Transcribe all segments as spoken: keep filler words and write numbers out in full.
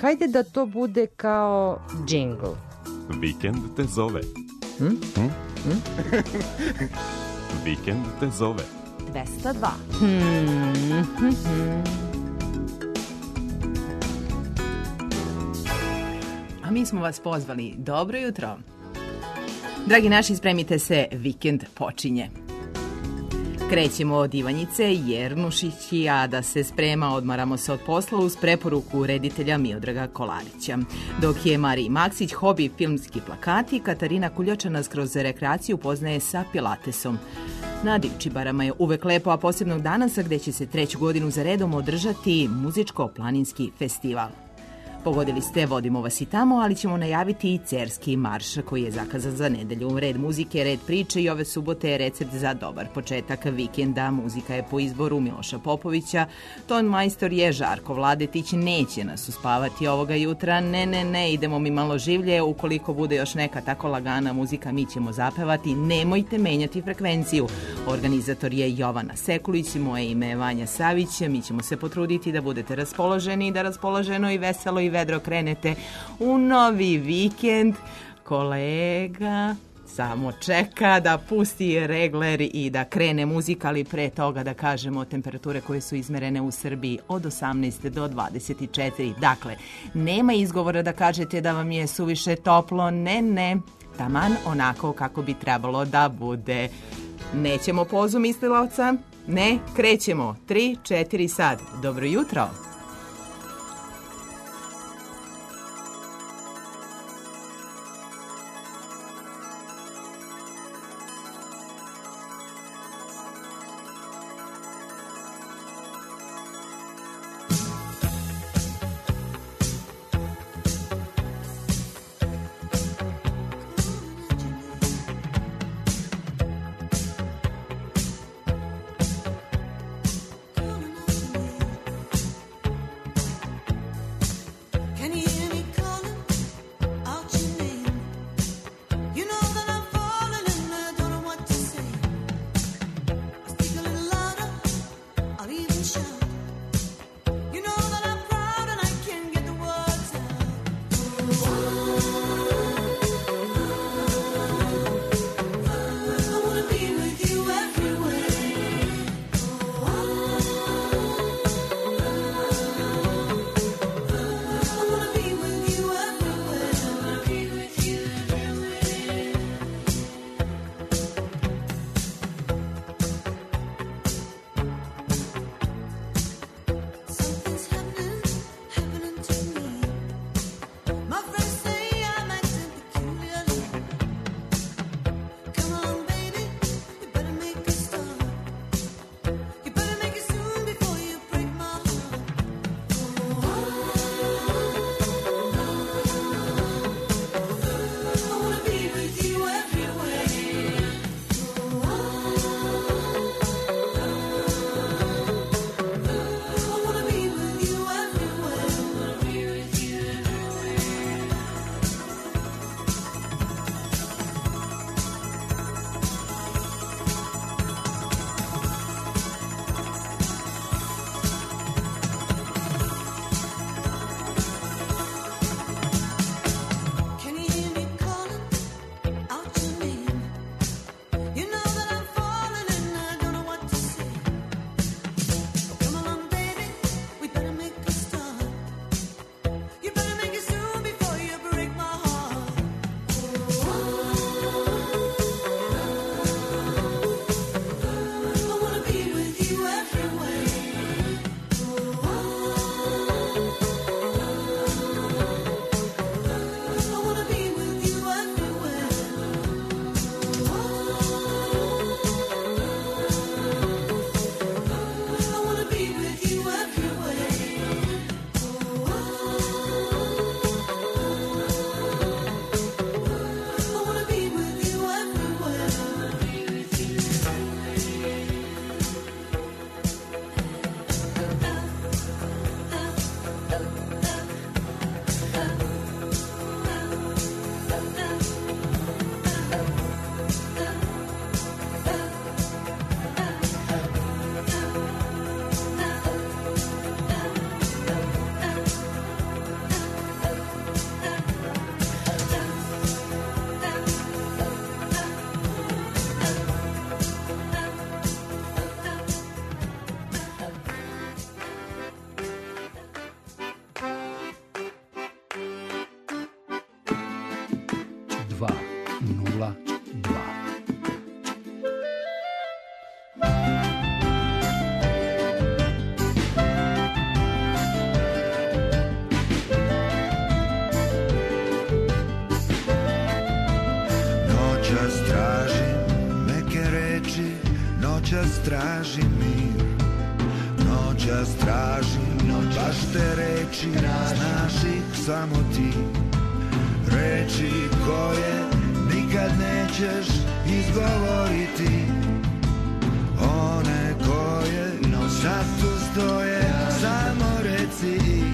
hajde da to bude kao džingl. Vikend te zove. Hm? Hm? Hm? Vikend te zove. dvesta dva. Hmm. Hm, hm. A mi smo vas pozvali. Dobro jutro. Dragi naši, spremite se, vikend počinje. Krećemo od Ivanjice Jernušići, a da se sprema odmaramo se od posla uz preporuku reditelja Miodraga Kolarića. Dok je Mariji Maksić hobi filmski plakati, Katarina Kuljača nas kroz rekreaciju poznaje sa pilatesom. Na Divčibarama je uvek lepo, a posebnog danasa gde će se treću godinu za redom održati muzičko-planinski festival. Pogodili ste, vodimo vas i tamo, ali ćemo najaviti i Cerski marš koji je zakazan za nedelju. Red muzike, red priče i ove subote je recept za dobar početak vikenda. Muzika je po izboru Miloša Popovića, ton majstor je Žarko Vladetić, neće nas uspavati ovoga jutra. Ne, ne, ne, idemo mi malo življe, ukoliko bude još neka tako lagana muzika mi ćemo zapevati, nemojte menjati frekvenciju. Organizator je Jovana Sekulić, moje ime je Vanja Savić, mi ćemo se potruditi da budete raspoloženi, da raspoloženo i veselo i vedro krenete u novi vikend. Kolega samo čeka da pusti regler i da krene muzika, ali pre toga da kažemo temperature koje su izmerene u Srbiji od osamnaest do dvadeset četiri. Dakle, nema izgovora da kažete da vam je suviše toplo, ne, ne, taman onako kako bi trebalo da bude. Nećemo pozu mislilaca, ne, krećemo. tri, četiri sad. Dobro jutro. nula dva. Noćas tražim neke reči, noćas tražim mir, noćas tražim baš te reči, znaš ih samo ti, reči koje nikad nećeš izgovoriti, one koje sad tu stoje, samo reci ih.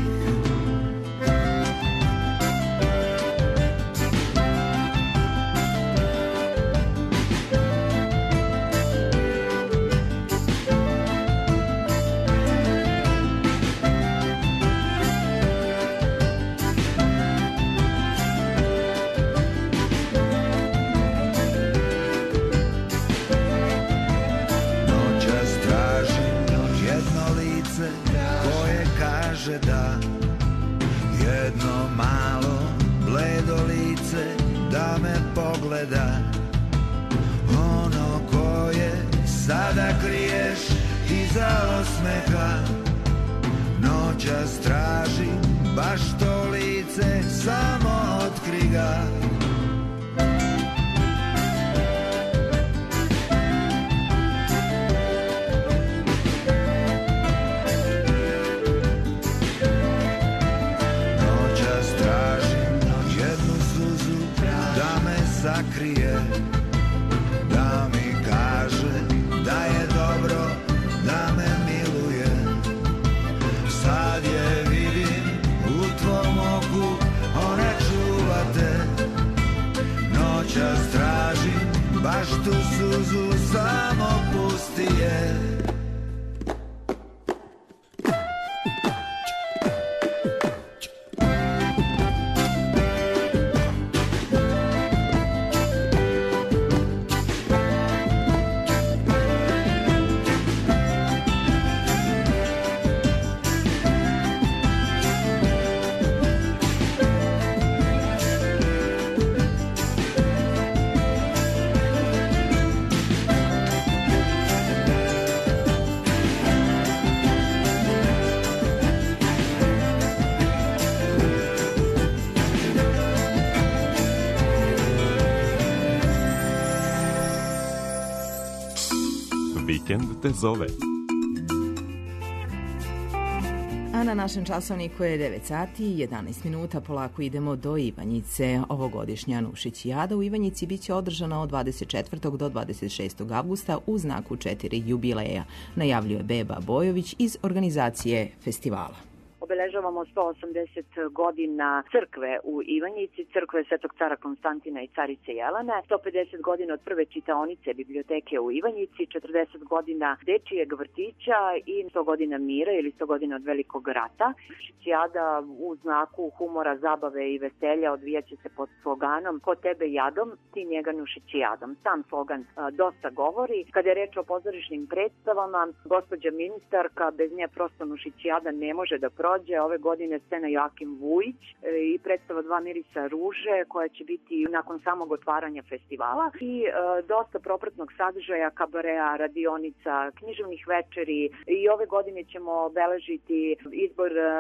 Da jedno malo bledo lice da me pogleda, ono koje sada kriješ iza osmeha, noćas tražim baš to lice, samo otkri ga. Sakrije, da mi kaže da je dobro, da me miluje. Sad je vidim u tvom oku, ona čuva te. Noćas tražim baš tu suzu, samo pusti je. Vikend te zove. A na našem časovniku je devet sati i jedanaest minuta, polako idemo do Ivanjice. Ovogodišnja Nušićijada u Ivanjici biće održana od dvadeset četvrtog do dvadeset šestog avgusta u znaku četiri jubileja, najavljuje Beba Bojović iz organizacije festivala. Obeležavamo sto osamdeset godina crkve u Ivanjici, crkve Svetog cara Konstantina i carice Jelene, sto pedeset godina od prve čitaonice biblioteke u Ivanjici, četrdeset godina dečijeg vrtića i sto godina mira ili sto godina od velikog rata. Nušićijada u znaku humora, zabave i veselja odvijaće se pod sloganom "Ko tebe jadom, ti njega Nušićijadom". Sam slogan a, dosta govori. Kada je reč o pozorišnim predstavama, gospođa ministarka, bez nje prosto Nušićijada ne može da prođe. Ove godine scena Joakim Vujić i predstava Dva mirisa ruže koja će biti nakon samog otvaranja festivala i e, dosta propratnog sadržaja, kabarea, radionica, književnih večeri i ove godine ćemo obeležiti izbor e,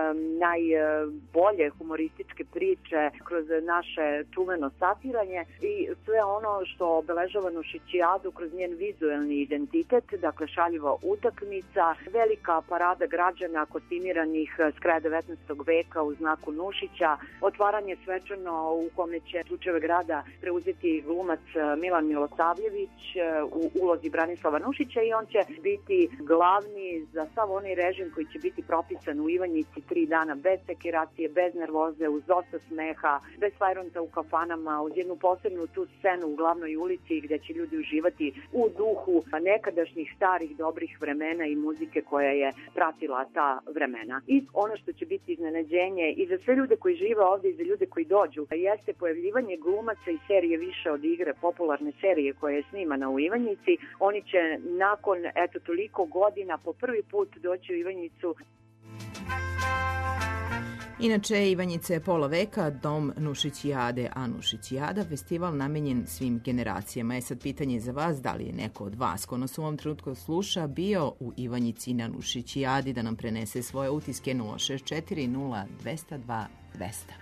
najbolje humorističke priče kroz naše čuveno satiranje i sve ono što obeležava Nušićijadu kroz njen vizuelni identitet, dakle šaljiva utakmica, velika parada građana kostimiranih s kraja devetnaestog veka u znaku Nušića, otvaranje svečano u kome će slučajeve grada preuzeti glumac Milan Milosavljević u ulozi Branislava Nušića i on će biti glavni za sav onaj režim koji će biti propisan u Ivanjici tri dana bez sekiracije, bez nervoze, uz dosta smeha, bez fajronta u kafanama, uz jednu posebnu tu scenu u glavnoj ulici gde će ljudi uživati u duhu nekadašnjih starih dobrih vremena i muzike koja je pratila ta vremena. I ono što će biti iznenađenje i za sve ljude koji žive ovde i za ljude koji dođu jeste pojavljivanje glumaca i serije Više od igre, popularne serije koja je snimana u Ivanjici. Oni će nakon eto toliko godina po prvi put doći u Ivanjicu. Inače, Ivanjica je pola veka, dom Nušićijade, a Nušićijada, festival namenjen svim generacijama. Je sad pitanje za vas, da li je neko od vas ko nas u ovom trenutku sluša bio u Ivanjici na Nušićijadi, da nam prenese svoje utiske. Nula šest četiri nula dvesta dva dvesta.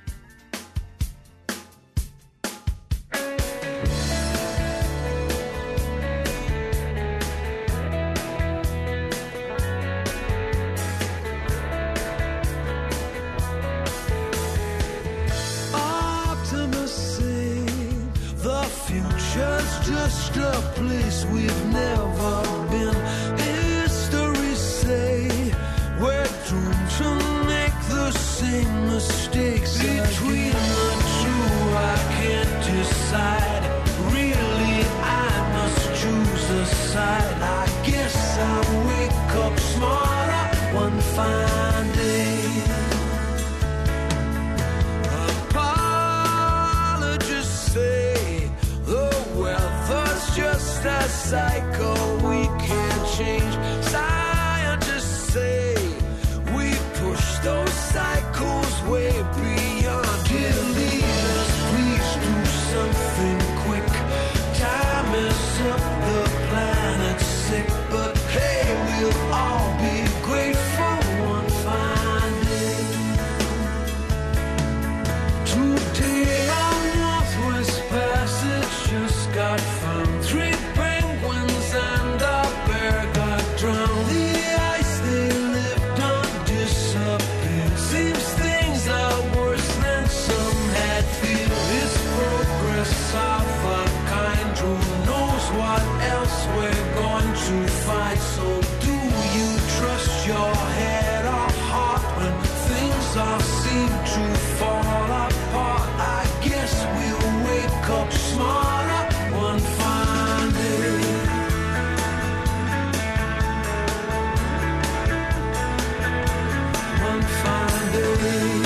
Just a place we've never been. History say we're doomed to make the same mistakes. Between the two I can't decide. Really I must choose a side. I guess I'll wake up smarter one fine day. Apologists say just a cycle we can't change. Scientists say we push those cycles way beyond. Dear leaders, please do something quick. Time is up, the planet's sick. But hey, we'll all be grateful one fine day. Today our Northwest Passage just got found. Three penguins and a bear got drowned. The ice they lived on disappeared. Seems things are worse than some had feared. It's progress of a kind. Who knows what else we're going to find? So do you trust your head or heart when things all seem to fall apart? I guess we'll wake up smarter one fine day. One fine day.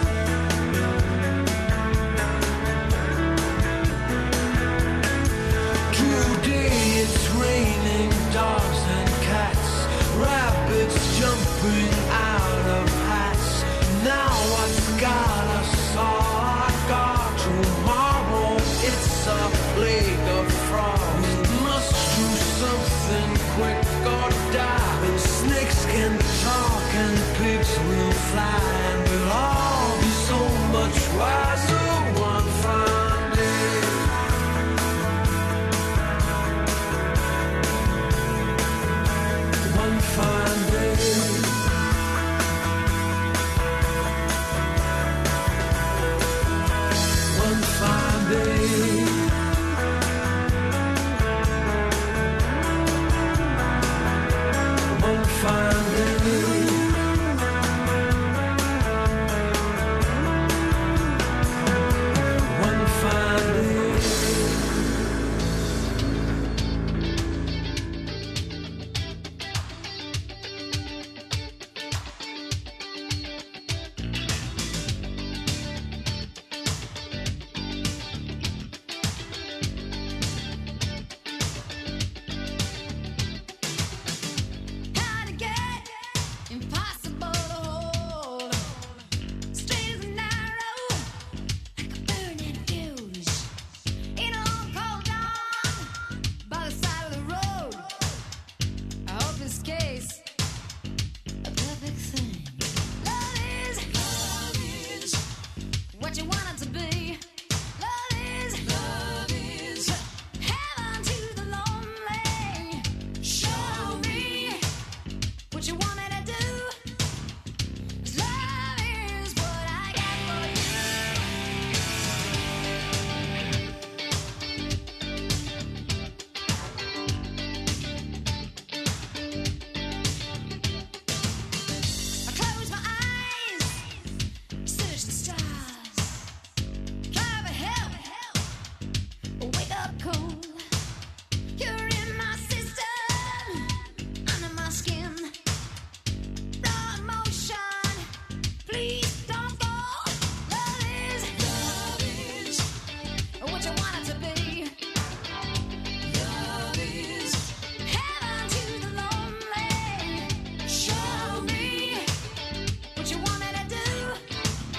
Today it's raining dogs and cats, rabbits jumping out of hats. Now what's got us all our guard? Tomorrow it's a plague of frogs. We must do something quick or die. And snakes can talk and pigs will fly. And we'll all be so much wiser one fine day. One fine day. One fine day. One fine day. One fine day. Hard to get, impossible to hold. Straight and narrow, like a burning fuse. In a long cold dawn, by the side of the road. I hope this case a perfect thing. Love is, love is what you want it to be. Love is, love is heaven to the lonely. Show me what you want me to do. 'Cause love is what I got for I close my eyes, search the stars, try for help, wake up cold. You're in my system, under my skin. Raw emotion, please don't go. Love is, love is what you want it to be. Love is heaven to the lonely. Show me what you want me to do.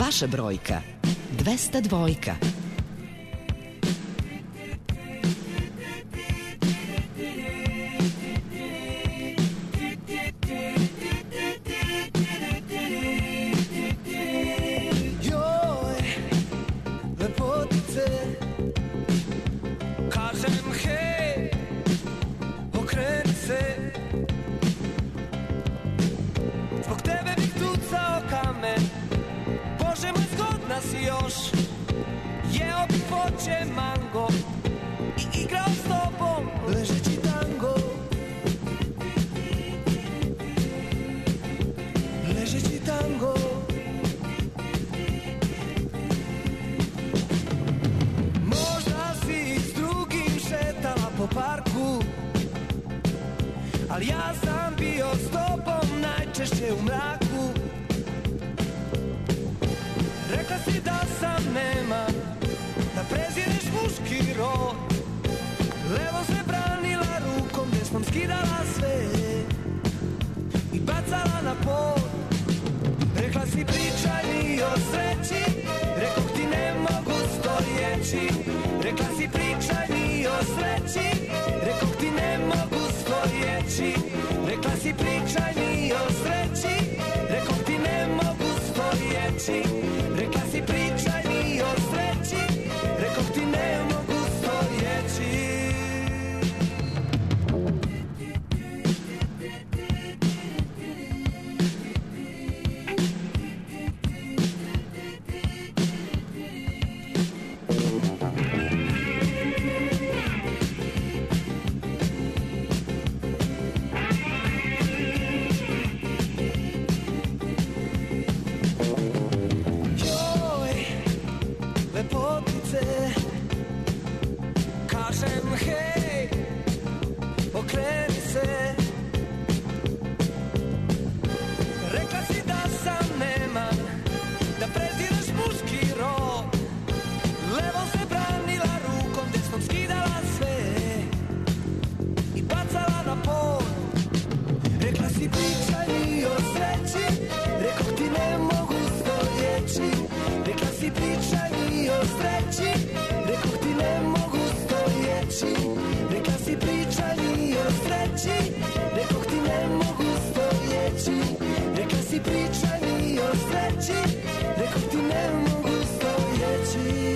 Vaša brojka. dvesta dvojka. Joj, lepotice, kažem hej, okreni se. Zbog tebe bih tucao kamen, Bože moj zgodna si još. Jeo bih voće mango i igrao s tobom ležeći tango. Ležeći tango. Možda si s drugim šetala po parku, ali ja sam bio s tobom najčešće u mraku. Rekla si da sam neman, da prezireš muški rod. Levo se branila rukom, desnom skidala sve i bacala na pod. Rekla si pričaj mi o sreći, rekoh ti ne mogu sto riječi. Rekla si pričaj mi o sreći, rekoh ti ne mogu sto riječi. Rekla si pričaj mi o sreći, rekoh ti ne mogu sto riječi. Rekla si pričaj mi o sreći, rekoh ti ne mogu sto riječi. Joj, lepotice, kažem hej, okreni se. Rekla si da sam neman, da preziraš muški rod. Levo se branila rukom, desnom skidala sve i bacala na pod. Rekla si pričaj mi o sreći, rekoh ti ne mogu sto riječi. Rekla si pričaj mi o sreći, rekoh ti ne mogu sto riječi. Rekla si pričaj mi o sreći, rekoh ti ne mogu sto riječi. Rekla si pričaj mi o sreći, rekoh ti ne mogu sto riječi.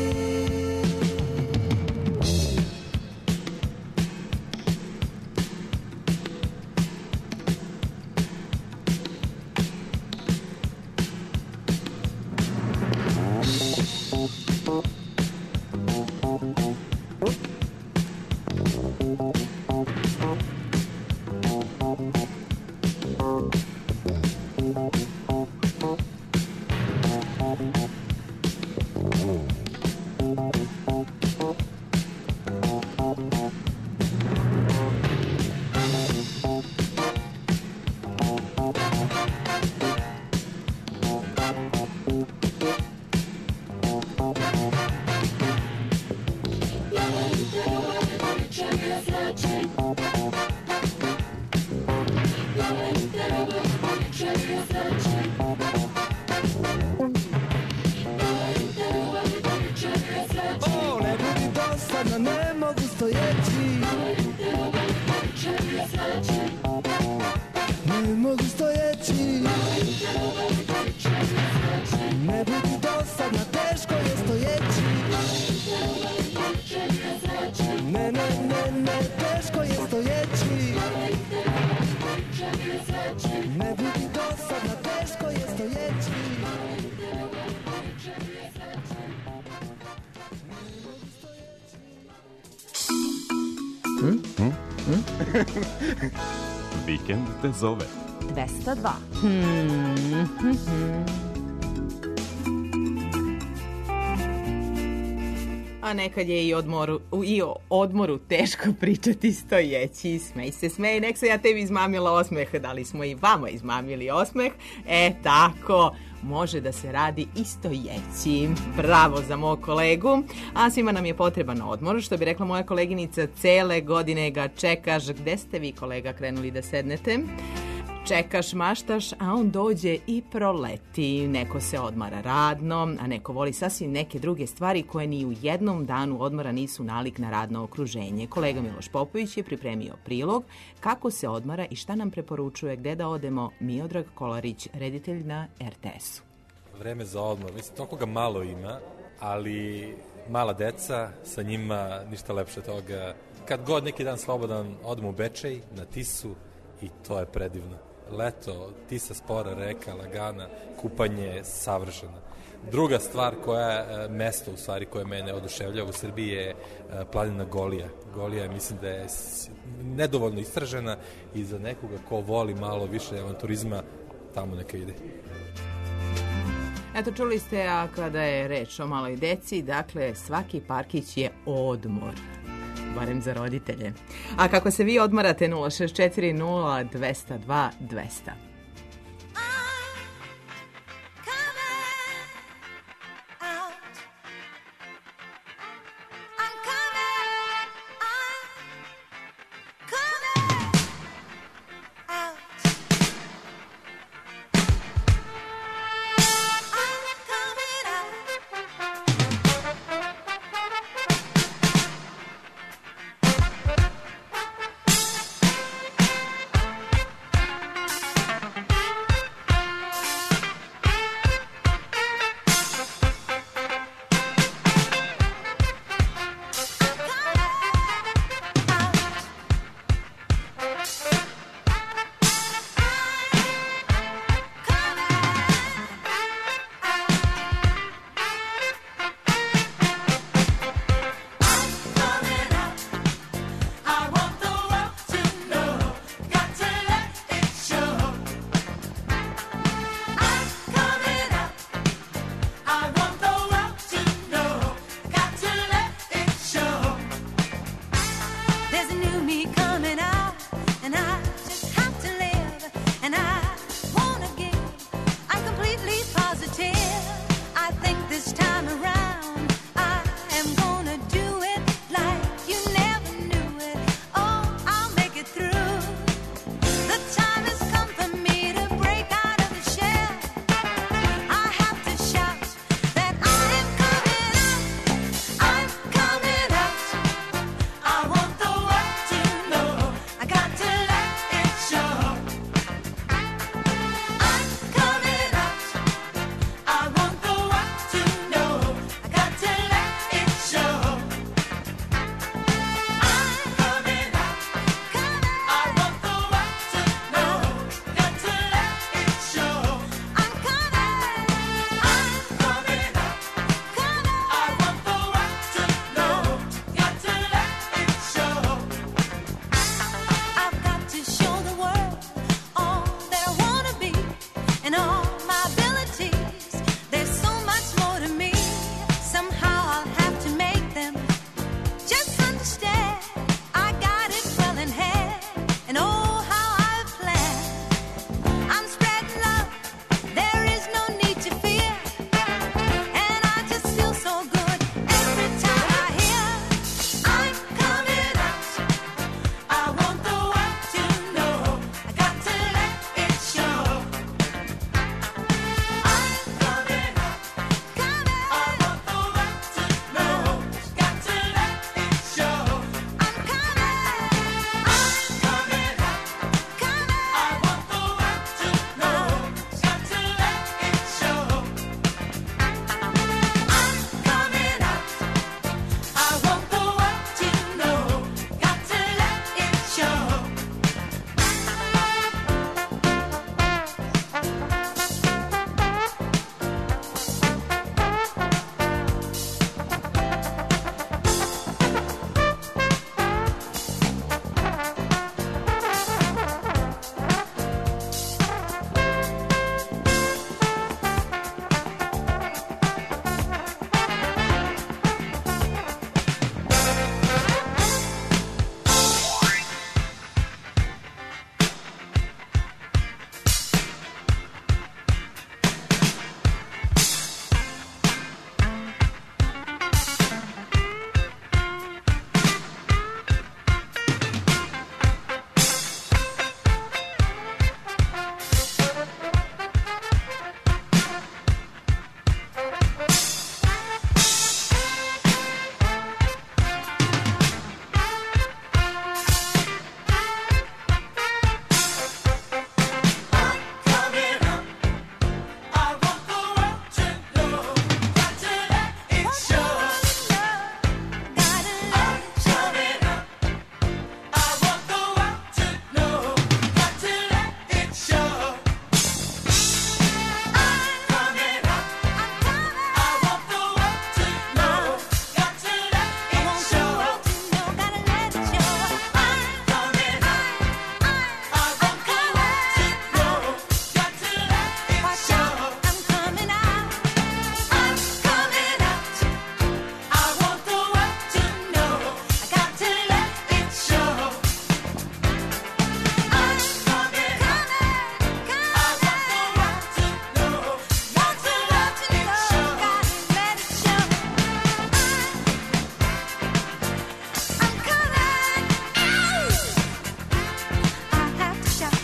O, ne budi dosadno, ne mogu stojeći. Ne mogu stojeći. Ne budi dosadno, teško je stojeći. Ne, ne, ne, ne, teško je stojeći. Ne budi dosadno, teško je stojeći. Vikend te zove. dvesta dva. A nekad je i, odmoru, i o odmoru teško pričati stojeći. Smej se, smej, nek se ja tebi izmamila osmeh, da li smo i vama izmamili osmeh. E, tako, može da se radi i stojeći. Bravo za mog kolegu. A svima nam je potreban odmor, što bi rekla moja koleginica, cele godine ga čekaš. Gde ste vi, kolega, krenuli da sednete? Čekaš, maštaš, a on dođe i proleti. Neko se odmara radno, a neko voli sasvim neke druge stvari koje ni u jednom danu odmora nisu nalik na radno okruženje. Kolega Miloš Popović je pripremio prilog kako se odmara i šta nam preporučuje gde da odemo Miodrag Kolarić, reditelj na er te esu. Vreme za odmor, mislim, toliko ga malo ima, ali mala deca, sa njima ništa lepše toga. Kad god neki dan slobodan, odemo u Bečej, na Tisu i to je predivno. Leto, Tisa spora, reka, lagana, kupanje savršeno. Druga stvar koja je mesto u stvari koje mene oduševljava u Srbiji je planina Golija. Golija mislim da je nedovoljno istražena i za nekoga ko voli malo više avanturizma, tamo neka ide. Eto, čuli ste, a kada je reč o maloj deci, dakle, svaki parkić je odmor. Barem za roditelje. A kako se vi odmarate, nula šest četiri nula dva zero dva dva zero zero.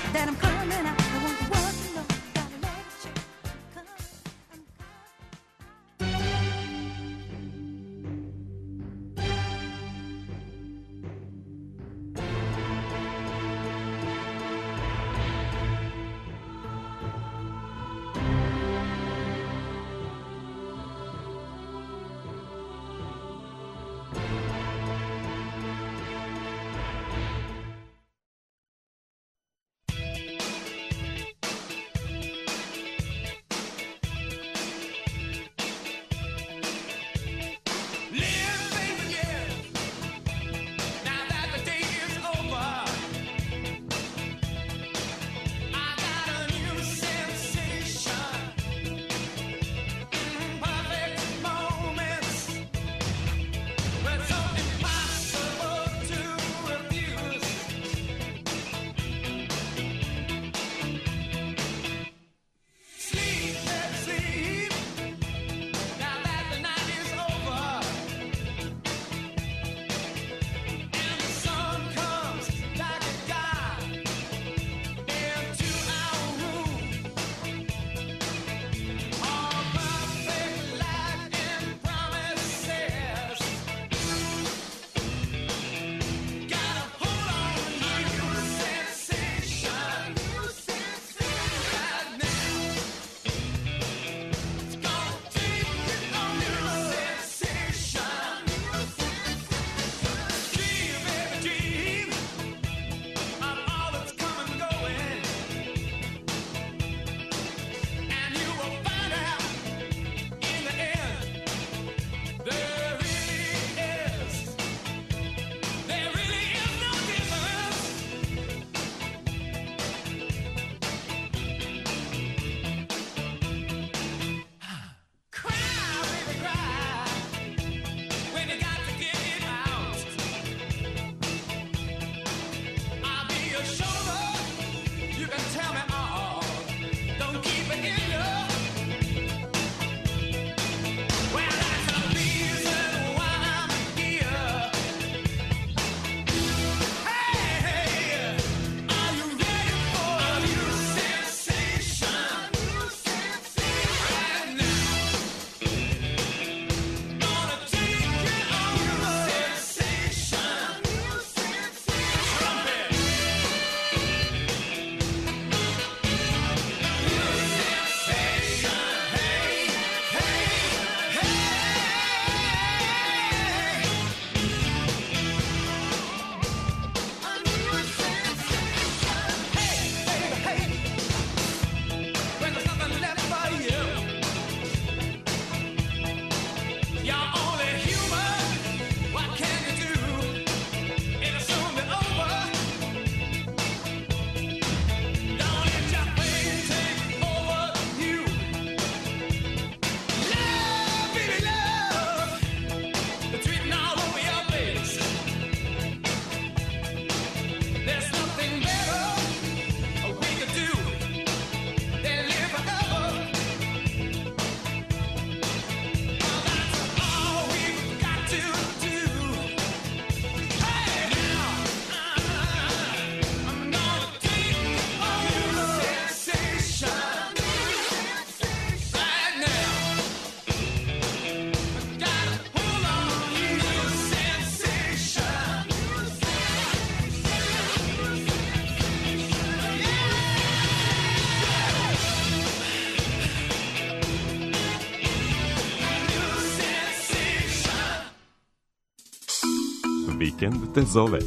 that I'm coming. I don't want the world to know. Gotta let it show. I'm coming. I'm coming. Vikend te zove.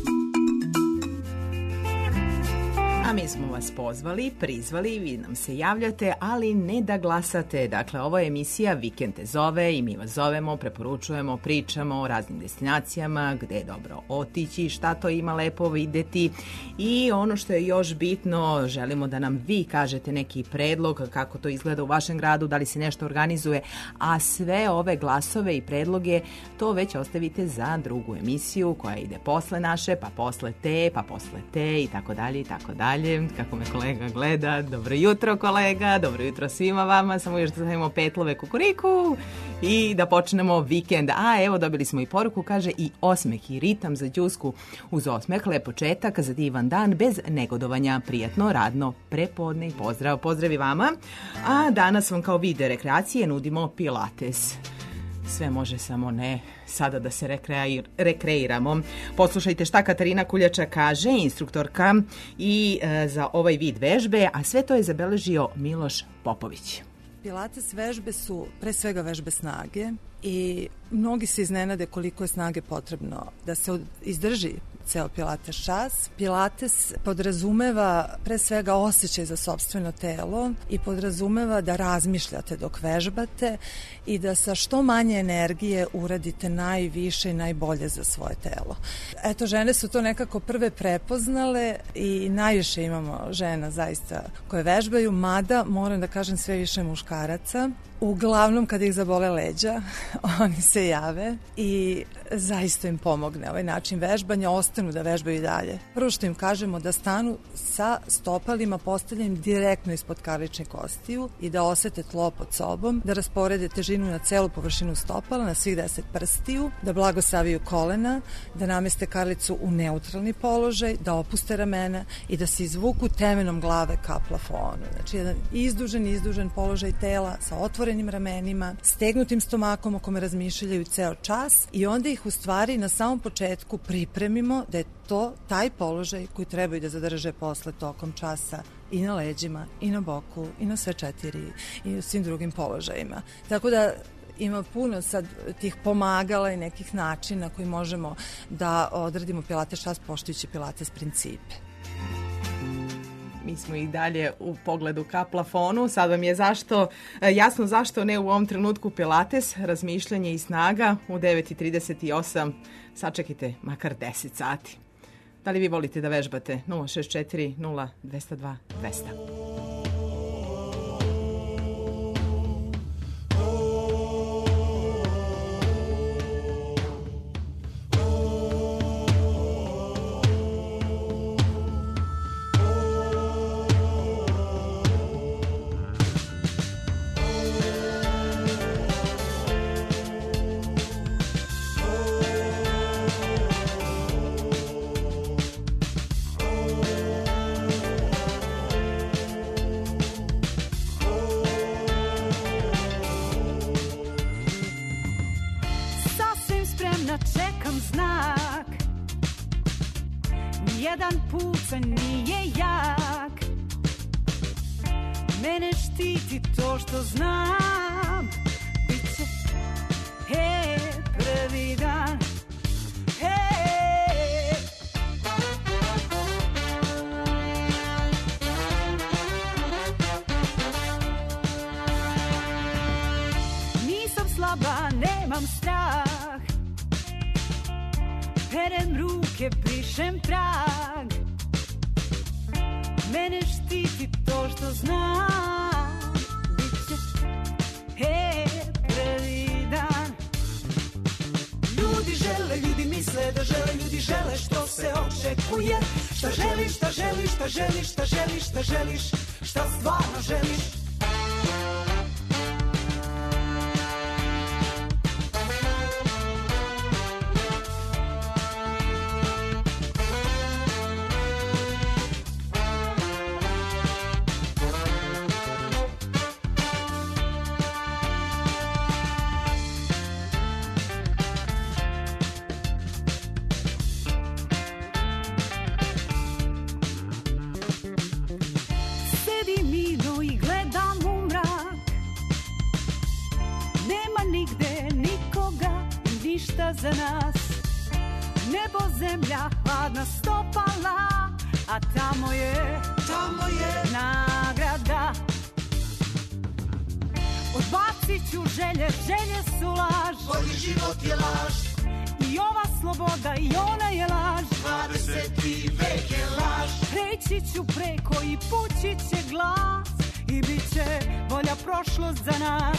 A mi smo vas pozvali, prizvali, vi nam se javljate, ali ne da glasate. Dakle, ovo je emisija Vikend te zove i mi vas zovemo, preporučujemo, pričamo o raznim destinacijama, gde je dobro otići, šta to ima lepo videti i ono što je još bitno, želimo da nam vi kažete neki predlog kako to izgleda u vašem gradu, da li se nešto organizuje, a sve ove glasove i predloge to već ostavite za drugu emisiju koja ide posle naše, pa posle te, pa posle te i tako dalje i tako dalje. Kako ako me kolega gleda. Dobro jutro kolega, dobro jutro svima vama, samo još da stavimo petlove kukuriku i da počnemo vikend. A evo dobili smo i poruku, kaže i osmeh i ritam za Đusku uz osmeh, lep početak za divan dan bez negodovanja, prijatno, radno, prepodne i pozdrav. Pozdrav i vama. A danas vam kao vid rekreacije nudimo pilates. Sve može, samo ne sada da se rekreir, rekreiramo. Poslušajte šta Katarina Kuljača kaže, instruktorka i e, za ovaj vid vežbe, a sve to je zabeležio Miloš Popović. Pilates vežbe su pre svega vežbe snage i mnogi se iznenade koliko je snage potrebno da se izdrži ceo pilates čas. Pilates podrazumeva pre svega osjećaj za sopstveno telo i podrazumeva da razmišljate dok vežbate i da sa što manje energije uradite najviše i najbolje za svoje telo. Eto, žene su to nekako prve prepoznale i najviše imamo žena zaista koje vežbaju, mada moram da kažem sve više muškaraca. Uglavnom kada ih zabole leđa, oni se jave i zaista im pomogne ovaj način vežbanja, ostanu da vežbaju i dalje. Prvo što im kažemo da stanu sa stopalima postavljenim direktno ispod karličnih kostiju i da osete tlo pod sobom, da rasporede težinu na celu površinu stopala, na svih deset prstiju, da blago saviju kolena, da nameste karlicu u neutralni položaj, da opuste ramena i da se izvuku temenom glave ka plafonu. Znači jedan izdužen, izdužen položaj tela sa otvorenim ramenima, stegnutim stomakom o kome razmišljaju ceo čas i onda ih u stvari na samom početku pripremimo da je to taj položaj koji trebaju da zadrže posle tokom časa i na leđima, i na boku, i na sve četiri, i u svim drugim položajima. Tako da ima puno sad tih pomagala i nekih načina koji možemo da odradimo pilates čas poštujući pilates principe. Mi smo i dalje u pogledu ka plafonu. Sad vam je zašto, jasno zašto ne u ovom trenutku pilates, razmišljanje i snaga u devet i trideset osam. Sačekajte makar deset sati. Da li vi volite da vežbate? nula šest četiri nula dvesta dva dvesta. Čekam znak, nijedan pucanj nije jak, mene štiti to što znam, biće he, prvi dan, he. Nisam slaba, nemam strah, perem ruke, brišem trag, mene štiti to što znam, biće he, prvi dan. Ljudi žele, ljudi misle da žele, ljudi žele što se očekuje. Šta želiš, šta želiš, šta želiš, šta želiš, šta želiš, šta stvarno želiš. Za nas nebo, zemlja, hladna stopala, a tamo je, tamo je nagrada. Odbacit ću želje, želje su laž, bolji život je laž, i ova sloboda i ona je laž, dvadeseti vek je laž. Preći ću preko i pući će glas, i bit će bolja prošlost za nas.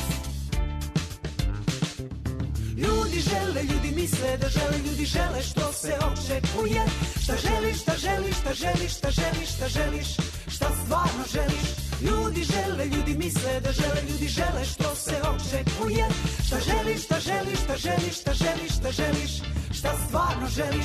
Ljudi žele, ljudi misle da žele, ljudi žele što se očekuje. Šta želiš, šta želiš, šta želiš, šta želiš, šta želiš, šta šta stvarno želiš. Ljudi žele, ljudi misle da žele, ljudi žele što se očekuje. Šta želiš, šta želiš, šta želiš, šta želiš, šta želiš, šta stvarno želiš.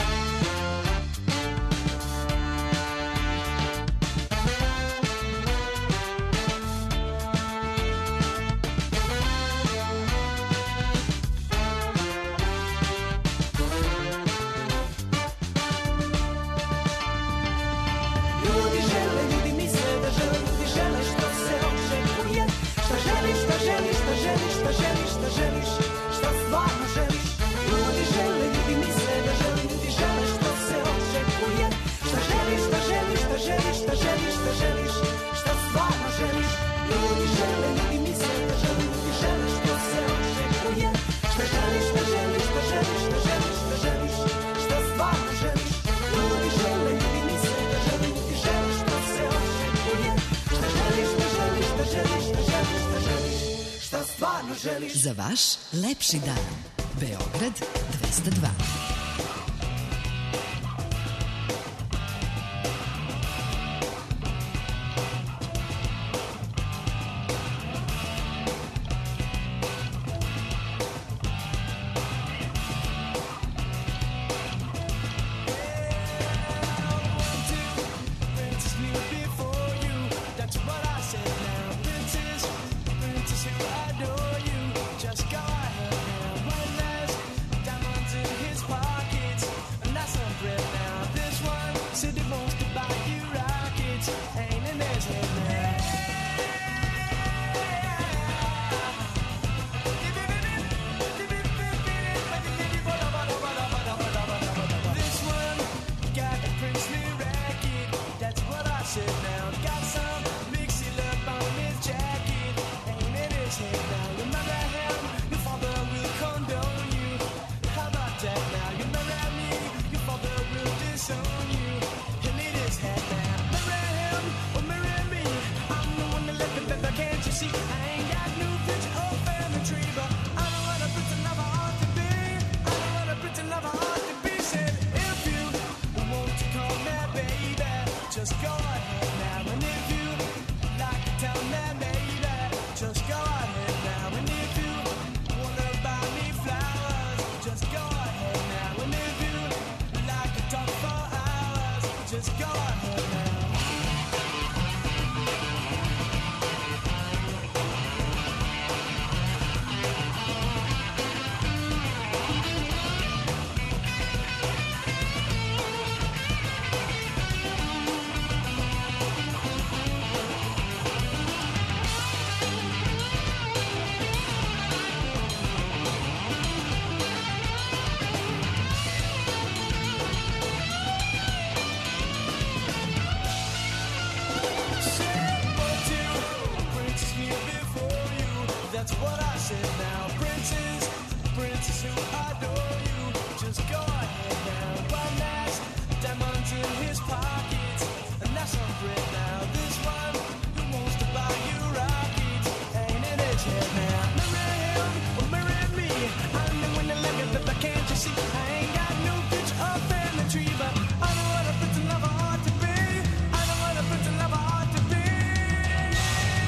Za vaš lepši dan. Beograd dvesta dva.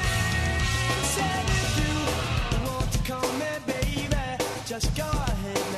Just go ahead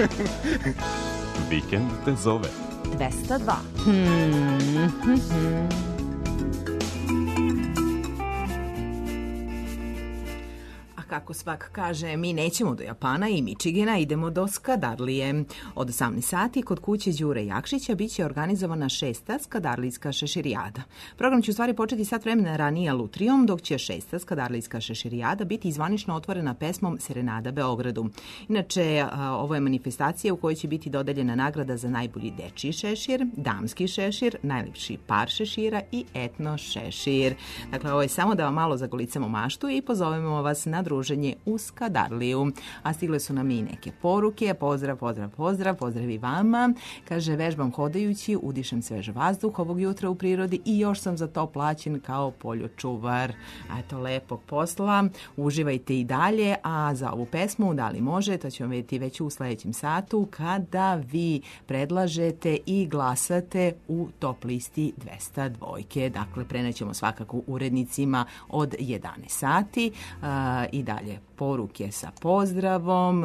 Vikend te zove. dvesta dva. Hmm, hmm, hmm. Kako svak kaže, mi nećemo do Japana i Michigana, idemo do Skadarlije. Od osamnaest sati kod kuće Đure Jakšića bit će organizovana šesta Skadarlijska šeširijada. Program će u stvari početi sat vremena ranije lutrijom, dok će šesta Skadarlijska šeširijada biti zvanično otvorena pesmom Serenada Beogradu. Inače, ovo je manifestacija u kojoj će biti dodeljena nagrada za najbolji dečiji šešir, damski šešir, najlepši par šešira i etno šešir. Dakle, ovo je samo da vam malo zagolicamo maštu i pozovemo vas na druženje u Skadarliju. A stigle su nam i neke poruke. Pozdrav, pozdrav, pozdrav, pozdrav i vama. Kaže, vežbam hodajući, udišem svež vazduh ovog jutra u prirodi i još sam za to plaćen kao poljočuvar. Eto, lepog posla. Uživajte i dalje, a za ovu pesmu, da li može, to ćemo vidjeti već u sledećem satu, kada vi predlažete i glasate u top listi dvesta dva. Dakle, prenećemo svakako urednicima od jedanaest sati. I dalje poruke sa pozdravom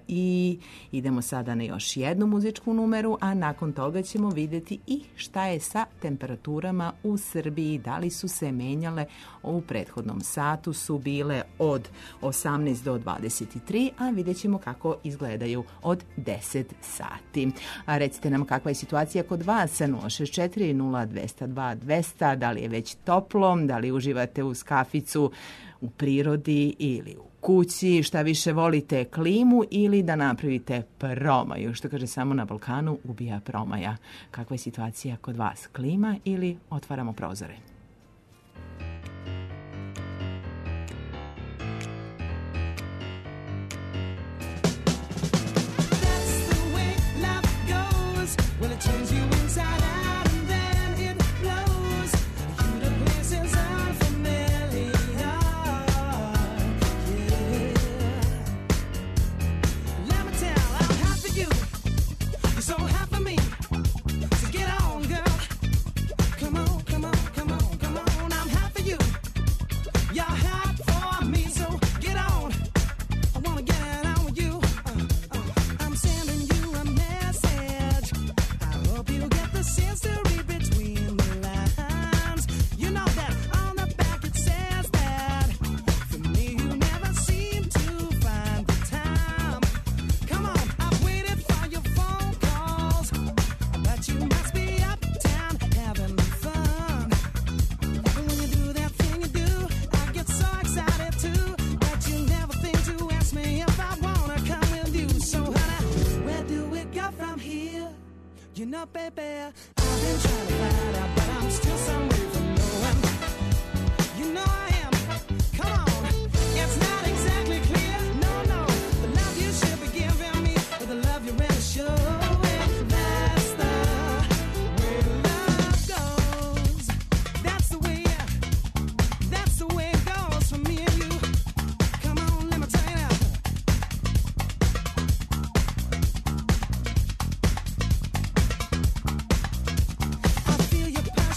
i idemo sada na još jednu muzičku numeru, a nakon toga ćemo vidjeti i šta je sa temperaturama u Srbiji, da li su se menjale. U prethodnom satu su bile od osamnaest do dvadeset tri, a vidjet ćemo kako izgledaju od deset sati. A recite nam kakva je situacija kod vas, nula šest četiri nula dvesta dva dvesta, da li je već toplo, da li uživate uz kaficu u prirodi ili u kući, šta više volite, klimu ili da napravite promaju, što kaže samo na Balkanu ubija promaja. Kakva je situacija kod vas, klima ili otvaramo prozore?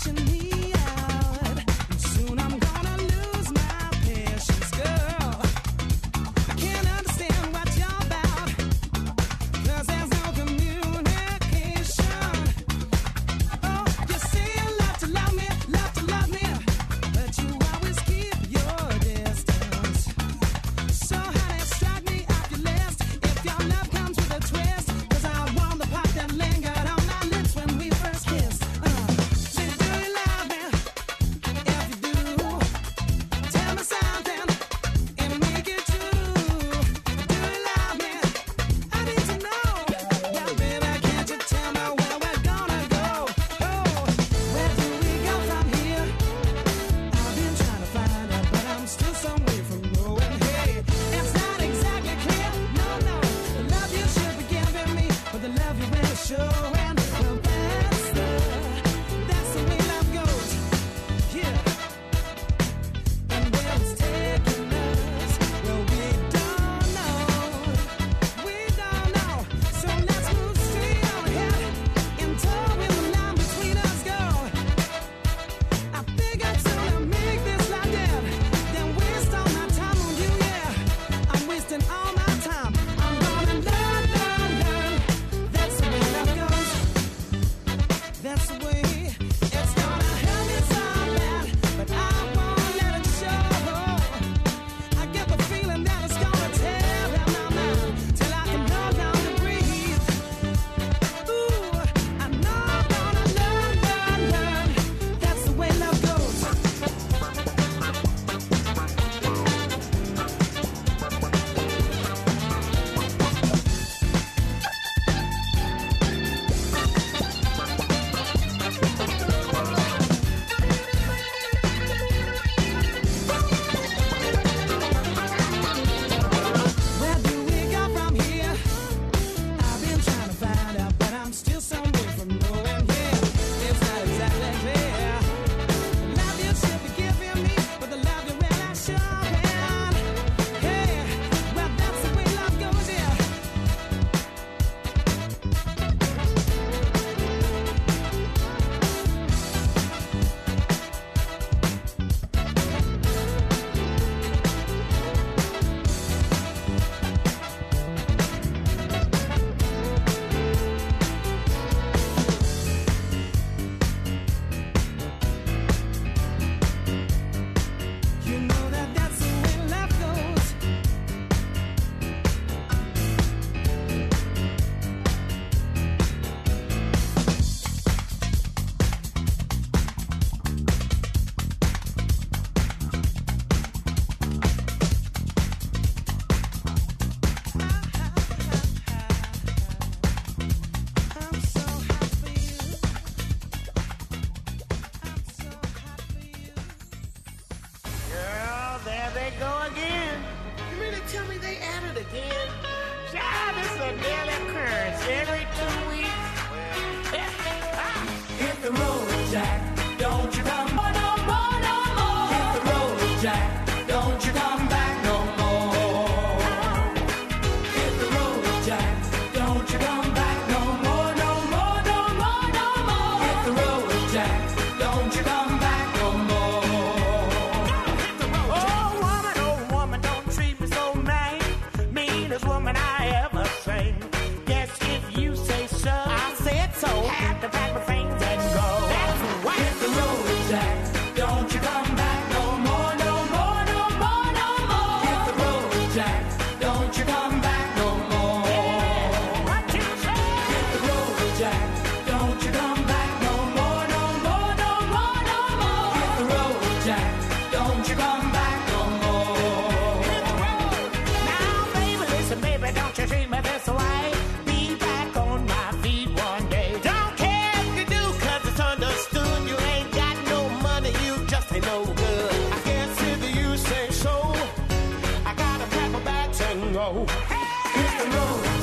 Girl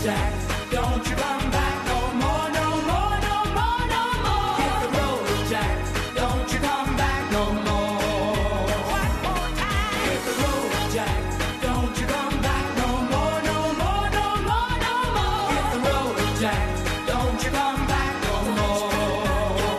Jack. Don't you come back no more, no more, no more, no more. Hit the road, Jack. Don't you come back no more. One more time. Hit the road, Jack. Don't you come back no more, no more, no more, no more. Hit the road, Jack. Don't you come back no more.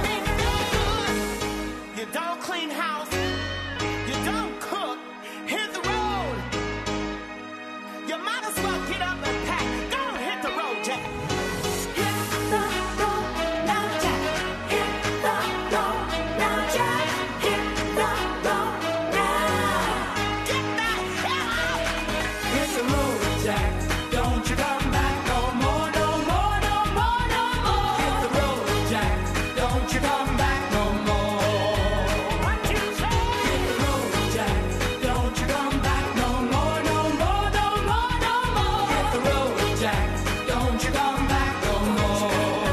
You don't clean house. You don't cook. Hit the road. You might as well get up and pack. Don't hit the road, Jack. Hit the road now, Jack. Hit the road now, Jack. Hit the road now. Get the hell out. Hit the road, Jack. Don't you come back no more, no more, no more, no more. Hit the road, Jack. Don't you come back no more. What you say? Hit the road, Jack. Don't you come back no more, no more, no more, no more. Hit the road, Jack. Don't you come back no more.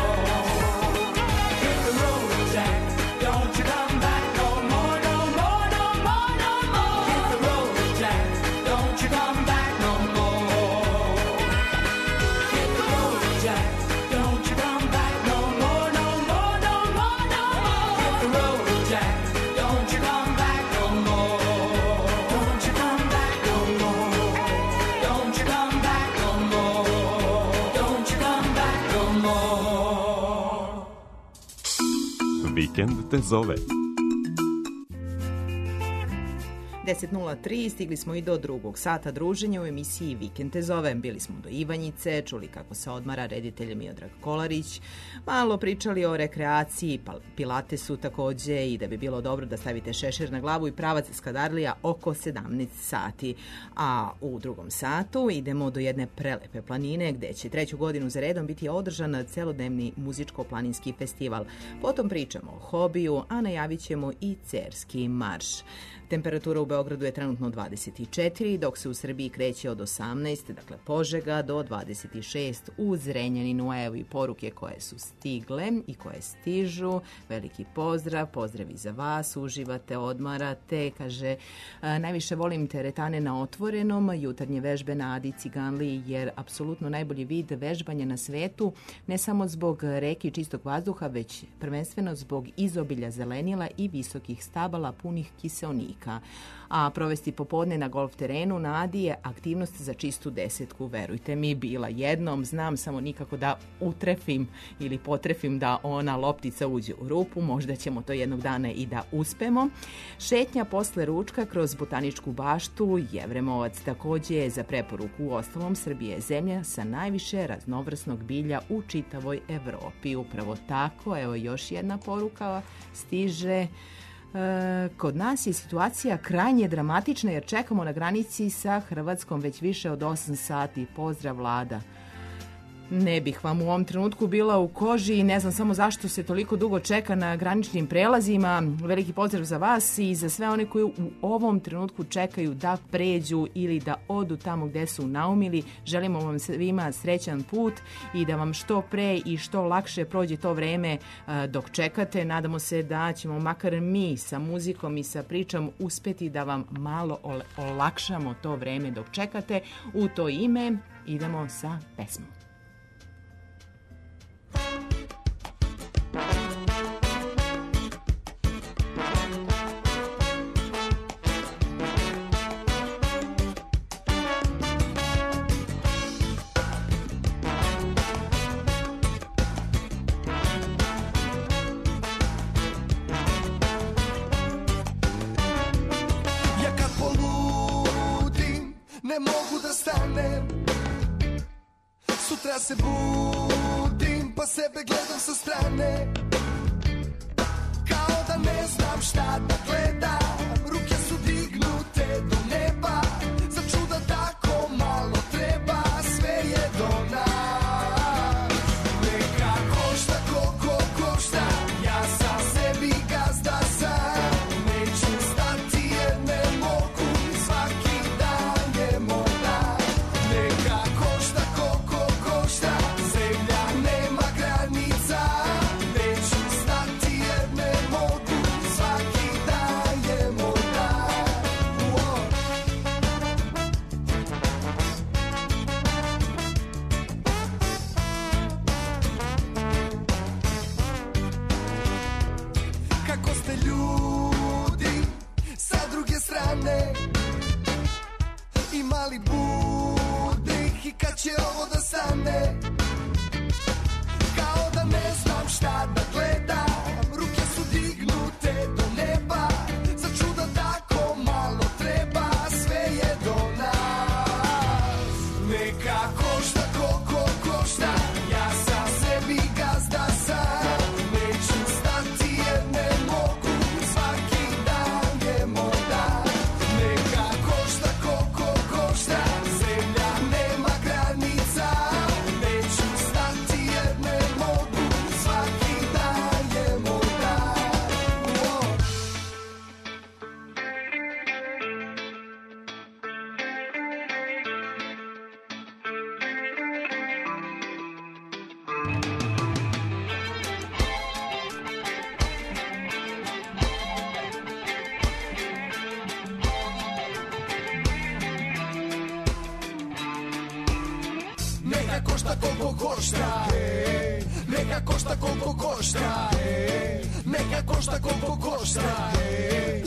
Hit the road, Jack. Don't you come back no more, no more, no more, no more. Hit the road, Jack. Don't you come back no more. Hit the road, Jack. Don't you come back no more, no more, no more, no more. Hit the road, Jack. Don't you come back no more. Don't you come back no more. Don't you come back no more. Don't you come back no more. Vikend te zove. deset nula tri, stigli smo i do drugog sata druženja u emisiji Vikend te zove. Bili smo do Ivanjice, čuli kako se odmara reditelj Miodrag Kolarić, malo pričali o rekreaciji, pa- pilatesu takođe i da bi bilo dobro da stavite šešir na glavu i pravac Skadarlija oko sedamnaest sati. A u drugom satu idemo do jedne prelepe planine gde će treću godinu za redom biti održan celodnevni muzičko-planinski festival. Potom pričamo o hobiju, a najavit ćemo i Cerski marš. Temperatura u Beogradu je trenutno dvadeset četiri, dok se u Srbiji kreće od osamnaest, dakle Požega, do dvadeset šest u Zrenjaninu. Evo i poruke koje su stigle i koje stižu. Veliki pozdrav, pozdravi za vas, uživate, odmarate, kaže "A, najviše volim teretane na otvorenom, jutarnje vežbe na Adi Ciganliji, jer apsolutno najbolji vid vežbanja na svetu, ne samo zbog reke i čistog vazduha, već prvenstveno zbog izobilja zelenila i visokih stabala punih kiseonika. A provesti popodne na golf terenu na Adi je aktivnost za čistu desetku, verujte mi, bila jednom, znam samo nikako da utrefim ili potrefim da ona loptica uđe u rupu, možda ćemo to jednog dana i da uspemo. Šetnja posle ručka kroz botaničku baštu Jevremovac takođe je za preporuku. U ostalom, Srbija je zemlja sa najviše raznovrsnog bilja u čitavoj Evropi. Upravo tako, evo još jedna poruka stiže. E, kod nas je situacija krajnje dramatična jer čekamo na granici sa Hrvatskom već više od osam sati. Pozdrav, Vlada. Ne bih vam u ovom trenutku bila u koži i ne znam samo zašto se toliko dugo čeka na graničnim prelazima. Veliki pozdrav za vas i za sve one koji u ovom trenutku čekaju da pređu ili da odu tamo gde su naumili. Želimo vam svima srećan put i da vam što pre i što lakše prođe to vreme a, dok čekate. Nadamo se da ćemo makar mi sa muzikom i sa pričom uspeti da vam malo ol- olakšamo to vreme dok čekate. U to ime idemo sa pesmom. Ja kad poludim, ne mogu da stanem. Sutra se budim, pa sebe gledam sa strane. Kao da ne znam šta da gledam. Ruke su dignute do neba. Za čuda tako malo treba. Sve je do nas. Neka košta koliko košta. Ja sam sebi gazda sam. Neću stati jer ne mogu. Svaki dan je moj dan. Neka košta koliko košta. Zemlja nema granica. Neću stati jer ne mogu. Svaki dan je košta, ej, neka košta koliko košta, ej, neka košta koliko košta, ej,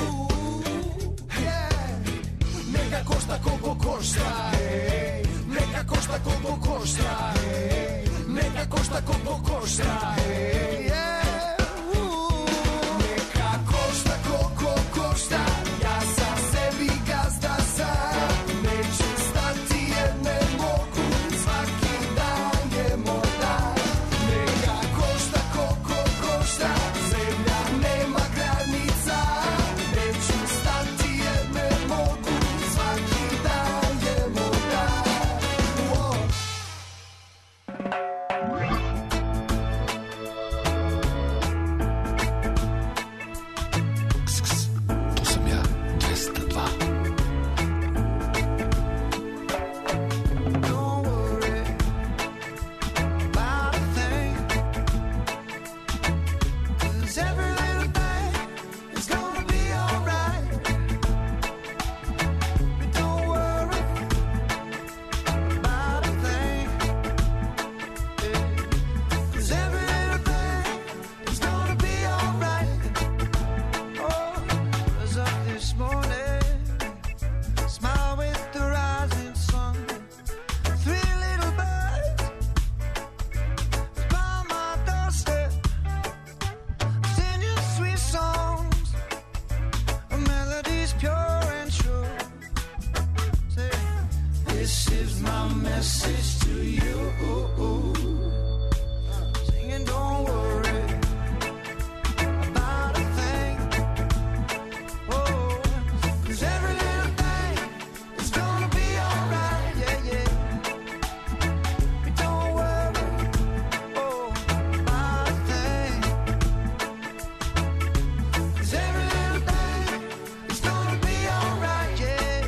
neka košta koliko košta, ej, neka košta koliko košta, ej, neka košta koliko košta, ej, neka košta koliko košta, ja sam sebi gazda sam, neću stati jer ne mogu, svaki dan je moj dan, neka košta koliko košta, zemlja nema granica, neću stati jer ne mogu, svaki dan je moj dan. Wow. To sam ja, dvesta dva. Don't worry about a thing, 'cause every little thing is gonna be alright. Don't worry about a thing, 'cause every little thing is gonna be alright. Oh, was up this morning, smile with the rising sun. Three little birds by my doorstep, singing sweet songs, melodies pure and true. Say, this is my message to you. Singing, don't worry about a thing. Oh, 'cause every little thing is gonna be alright. Yeah, yeah. Don't worry, oh, about a thing. 'Cause every little thing is gonna be alright. Yeah.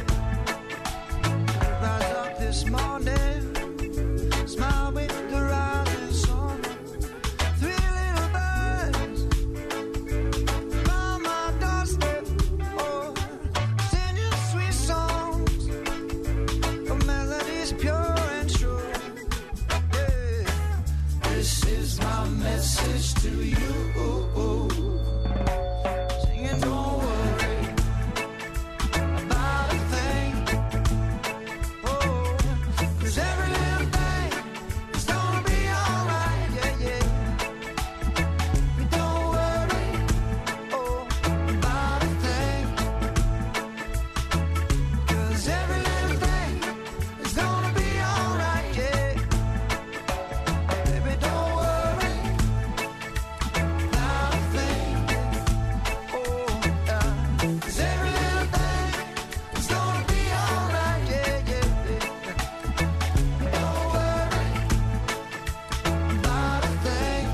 Rise up this morning, smile with the rising sun. Three little birds by my doorstep, oh, singing sweet songs, of melodies pure and true. Yeah. This is my message to you. Singing, don't worry about a thing. Oh, 'cause every little thing is gonna be alright. Yeah, yeah. Don't worry, oh, about a thing. 'Cause every little thing is gonna be alright. Yeah. Baby, don't worry about a thing. Oh, yeah. 'Cause every little thing is gonna be alright. Yeah, yeah, yeah. Don't worry about a thing.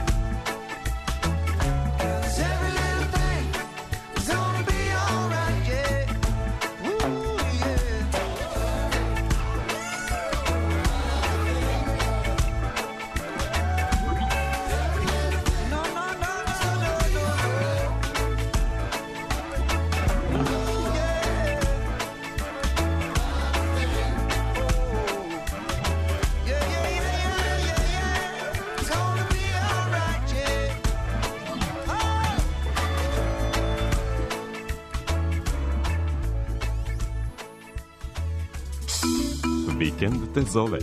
'Cause every little thing is gonna be alright. Yeah. Ooh, yeah. No, no, no, no, no, no. Ooh, yeah. Yeah, yeah, yeah, yeah, yeah, yeah. It's gonna be alright, yeah. Oh. Vikend te zove.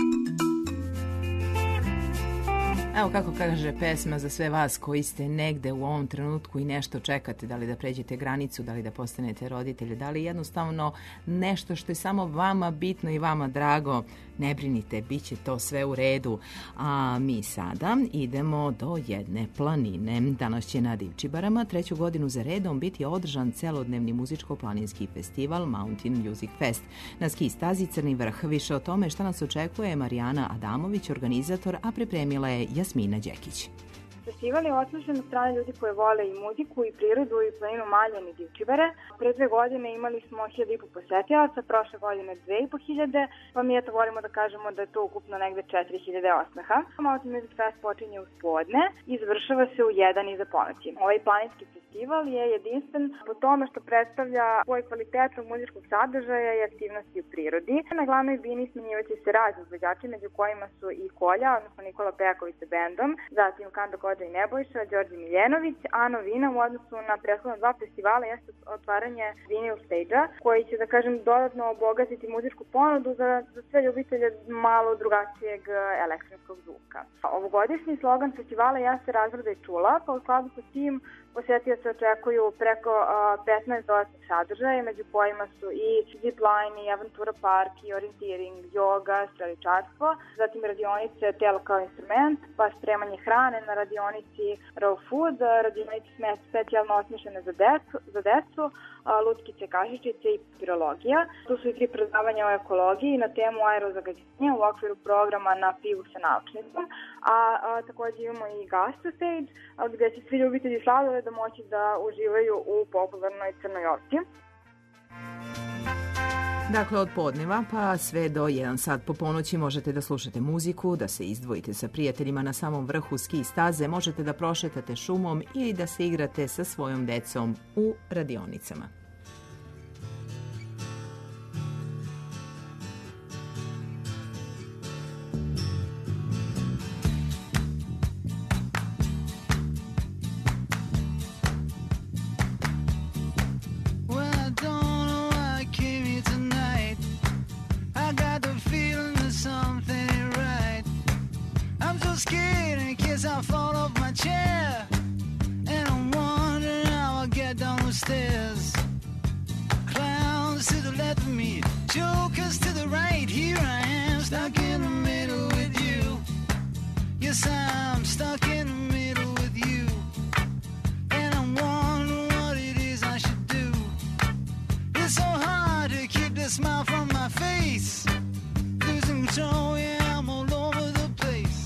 Evo kako kaže pesma za sve vas koji ste negde u ovom trenutku i nešto čekate, da li da pređete granicu, da li da postanete roditelje, da li jednostavno nešto što je samo vama bitno i vama drago. Ne brinite, bit će to sve u redu. A mi sada idemo do jedne planine. Danas će na Divčibarama treću godinu za redom biti održan celodnevni muzičko-planinski festival Mountain Music Fest. Na ski stazi Crni vrh. Više o tome šta nas očekuje Marijana Adamović, organizator, a pripremila je Jasmina Đekić. Festival je osmišljen od strane ljudi koji vole i muziku i prirodu i planinu Maljan i Divčibare. Pre dve godine imali smo hiljadu i po posetilaca, prošle godine dve i po hiljade, pa mi eto volimo da kažemo da je to ukupno negde četiri hiljade osmeha. Mountain Music Fest počinje uz podne i završava se u jedan iza ponoći. Ovaj planinski festival festival je jedinstven po tome što predstavlja svoj kvalitetnog muzičkog sadržaja i aktivnosti u prirodi. Na glavnoj bini smenjivaće se razni izvođači, među kojima su i Kolja, odnosno Nikola Peković sa bendom, zatim Kando Kodža i Nebojša, Đorđe Miljenović, a novina u odnosu na prethodna dva festivala jeste otvaranje Vinyl Stage-a, koji će, da kažem, dodatno obogatiti muzičku ponudu za, za sve ljubitelje malo drugačijeg elektronskog zvuka. Ovogodišnji slogan festivala Ja se razrada i čula, pa u skladu sa tim posetioci očekuju preko uh, petnaest dodatnih sadržaja, među kojima su i zipline, i avantura park, i orientiering, yoga, streličarstvo, zatim radionice telo kao instrument, pa spremanje hrane na radionici raw food, radionici specijalno osmišljene za decu, za decu a, lutkice, kašičice i pirologija. Tu su i tri predavanja o ekologiji na temu aerozagađenja u okviru programa Na pivu sa naučnicom, a, a takođe imamo i gastro stage, a, gde će svi ljubitelji sladoleda da moći da uživaju u popularnoj crnoj ovci. Dakle, od podneva pa sve do jedan sat po ponoći možete da slušate muziku, da se izdvojite sa prijateljima na samom vrhu ski staze, možete da prošetate šumom ili da se igrate sa svojom decom u radionicama. I fall off my chair, and I'm wondering how I'll get down the stairs. Clowns to the left of me, jokers to the right. Here I am, stuck in the middle with you. Yes, I'm stuck in the middle with you, and I'm wondering what it is I should do. It's so hard to keep the smile from my face. Losing control, yeah, I'm all over the place.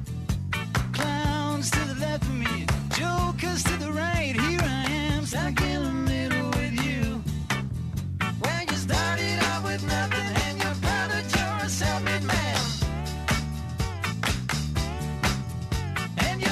To the left of me, jokers to the right. Here I am, stuck in the middle with you. When you started out with nothing and you're proud that you're a self-made man, and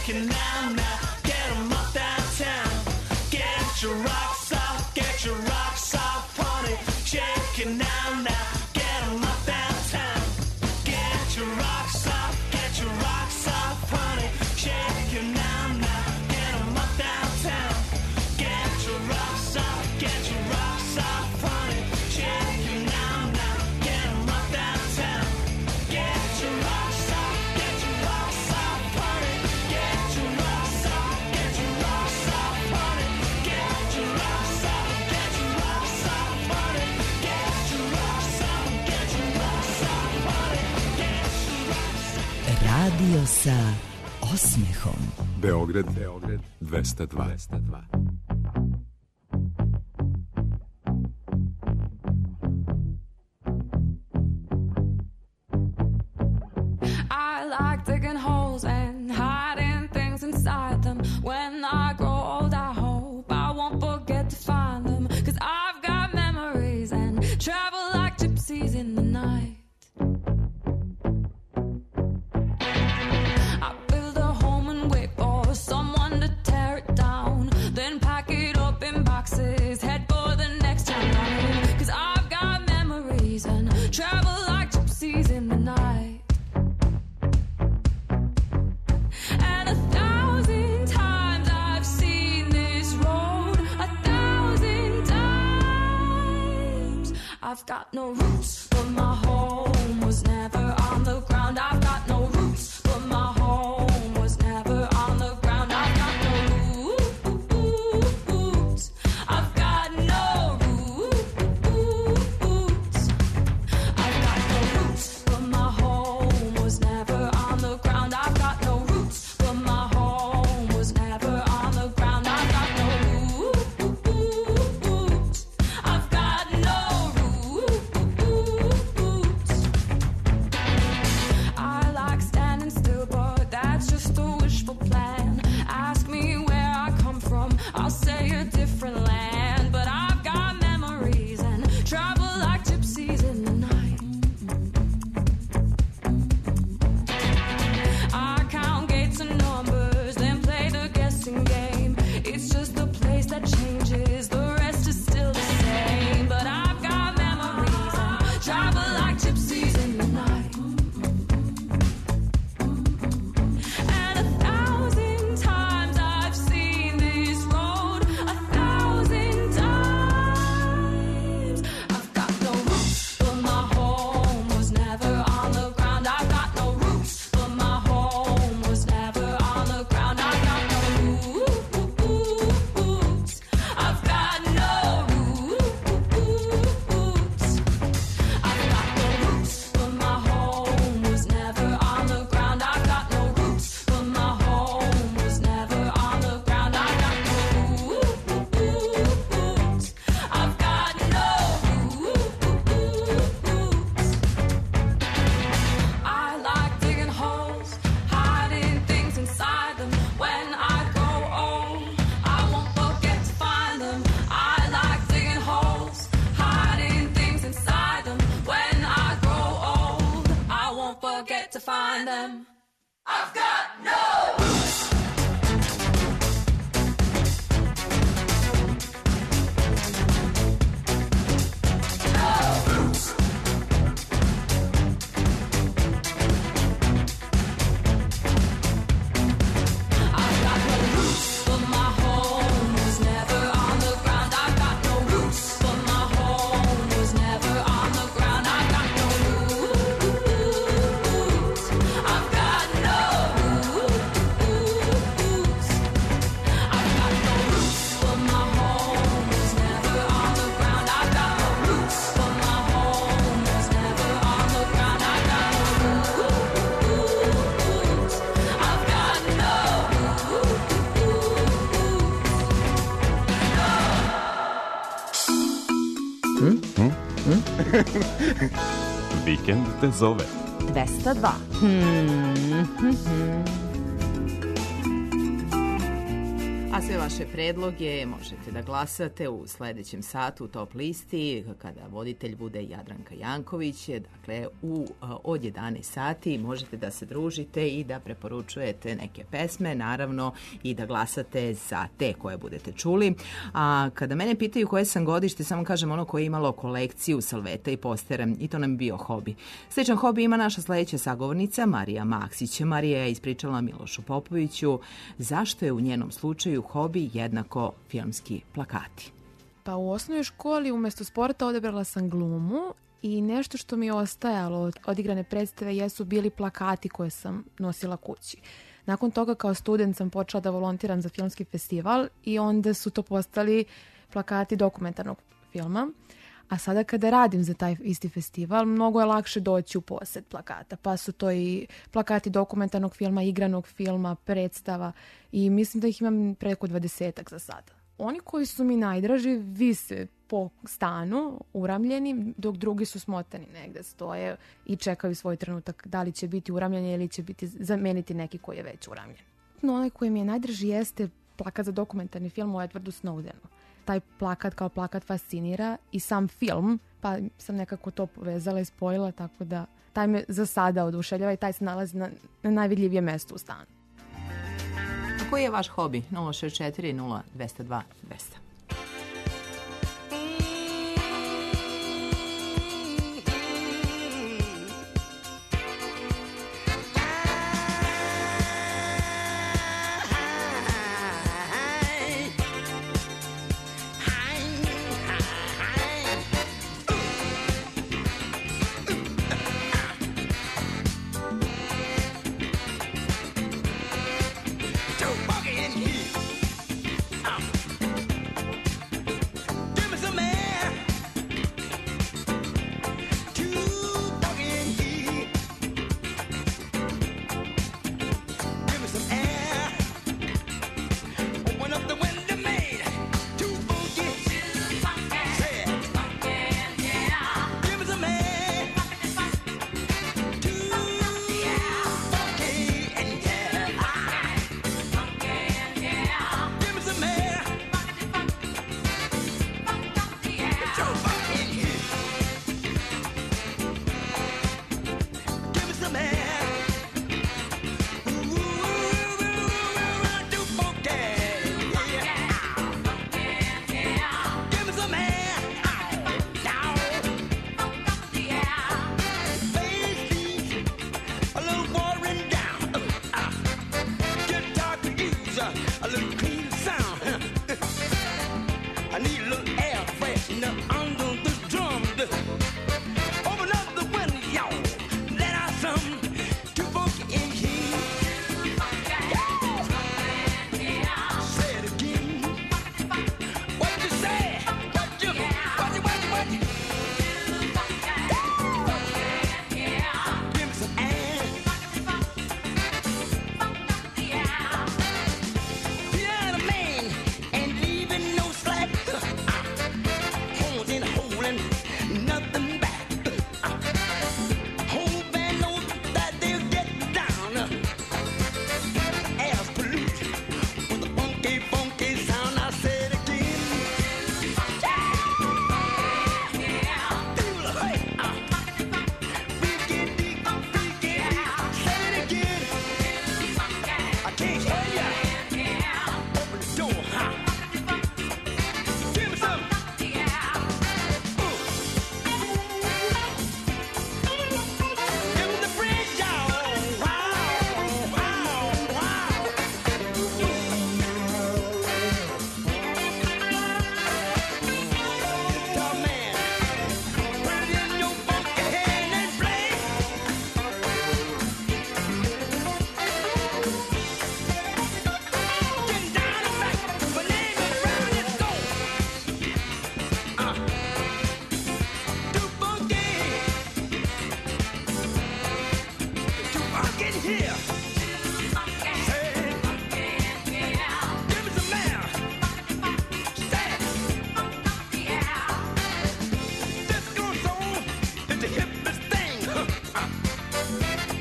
shaking now, now. Get 'em up downtown. Get your rocks off, get your rocks off, honey. Shaking now, now. Get 'em up downtown. Get your rocks off, get your rocks off, honey. Shaking now, now. Get 'em up downtown. Get your rocks off, get your rocks off, honey. Shaking now, now. Get 'em up downtown. Get your rocks off, get your rocks off, honey. Get your rocks off, get your rocks off, honey. Get your rocks off, get your rocks off, honey. Get your rocks off, get your rocks off, honey. Get your rocks off. Radio sa osmehom. Beograd, Beograd, dvesta dva. I like digging holes and hiding things inside them. When I grow old, I hope I won't forget to find them. 'Cause I've got memories and travel like gypsies in the night. I build a home and wait for someone to tear it down. Then pack it up in boxes, head for the next town line. 'Cause I've got memories and travel like gypsies in the night. And a thousand times I've seen this road, a thousand times. I've got no roots, but my home was never on the ground. I've got no roots, but my home was never on the ground. I've got no roots. I've got no roots. I've got no roots, but my home was never on the ground. I've got no roots, but my home was never on the ground. I've got no roots. I've got no roots. I like standing still, but that's just a wishful plan. Ask me where I come from, I'll say a different land. But I've got memories and travel like gypsies in the night. I count gates and numbers, then play the guessing game. It's just the place that changes, the rest is still the same. But I've got memories and travel like gypsies in the night. And a thousand times I've seen this road, a thousand times. I've got no roots, but my home was never on the ground. I've got no roots, but my home was never on the ground. I've got no roots. I've got no roots. I've got no roots, but my home was never on the ground. I've got no roots, but my home was never on the ground. I've got no roots. I've got no roots. I like digging holes, hiding things inside them. When I grow old, I won't forget to find them. I like digging holes, hiding things inside them. When I grow old, I won't forget to find them. I've got no roots. No roots. I've got no roots, but my home was never on the ground. I've got no roots, but my home was never on the ground. I've got no roots. I've got no roots. I've got no roots, but my home was never on the ground. I've got no roots, but my home was never on the ground. I've got no roots. I've got no Vikend te zove. dvesta dva. Hmm, hmm, hmm. A A sve vaše predloge možete da glasate u sledećem satu u Top listi, kada voditelj bude Jadranka Janković. Dakle, u, od jedanaest sati možete da se družite i da preporučujete neke pesme, naravno i da glasate za te koje budete čuli. A kada mene pitaju koje sam godište, samo kažem ono koje je imalo kolekciju salveta i postera, i to nam je bio hobi. Sličan hobi ima naša sledeća sagovornica Marija Maksić. Marija je ispričala Milošu Popoviću zašto je u njenom slučaju hobi jednako filmski plakati. Pa u osnovnoj školi umesto sporta odabrala sam glumu i nešto što mi je ostajalo od odigrane predstave jesu bili plakati koje sam nosila kući. Nakon toga kao student sam počela da volontiram za filmski festival i onda su to postali plakati dokumentarnog filma. A sada kada radim za taj isti festival, mnogo je lakše doći u posed plakata. Pa su to i plakati dokumentarnog filma, igranog filma, predstava i mislim da ih imam preko dvadesetak za sada. Oni koji su mi najdraži vise po stanu, uramljeni, dok drugi su smotani negde, stoje i čekaju svoj trenutak da li će biti uramljeni ili će biti zameniti neki koji je već uramljen. No, onaj koji mi je najdraži jeste plakat za dokumentarni film o Edwardu Snowdenu. Taj plakat kao plakat fascinira i sam film, pa sam nekako to povezala i spojila, tako da taj me za sada oduševljava i taj se nalazi na, na najvidljivijem mestu u stanu. A koji je vaš hobi? nula šest četiri nula dva zero dva dva zero.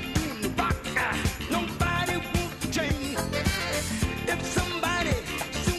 Nobody won't change if somebody soon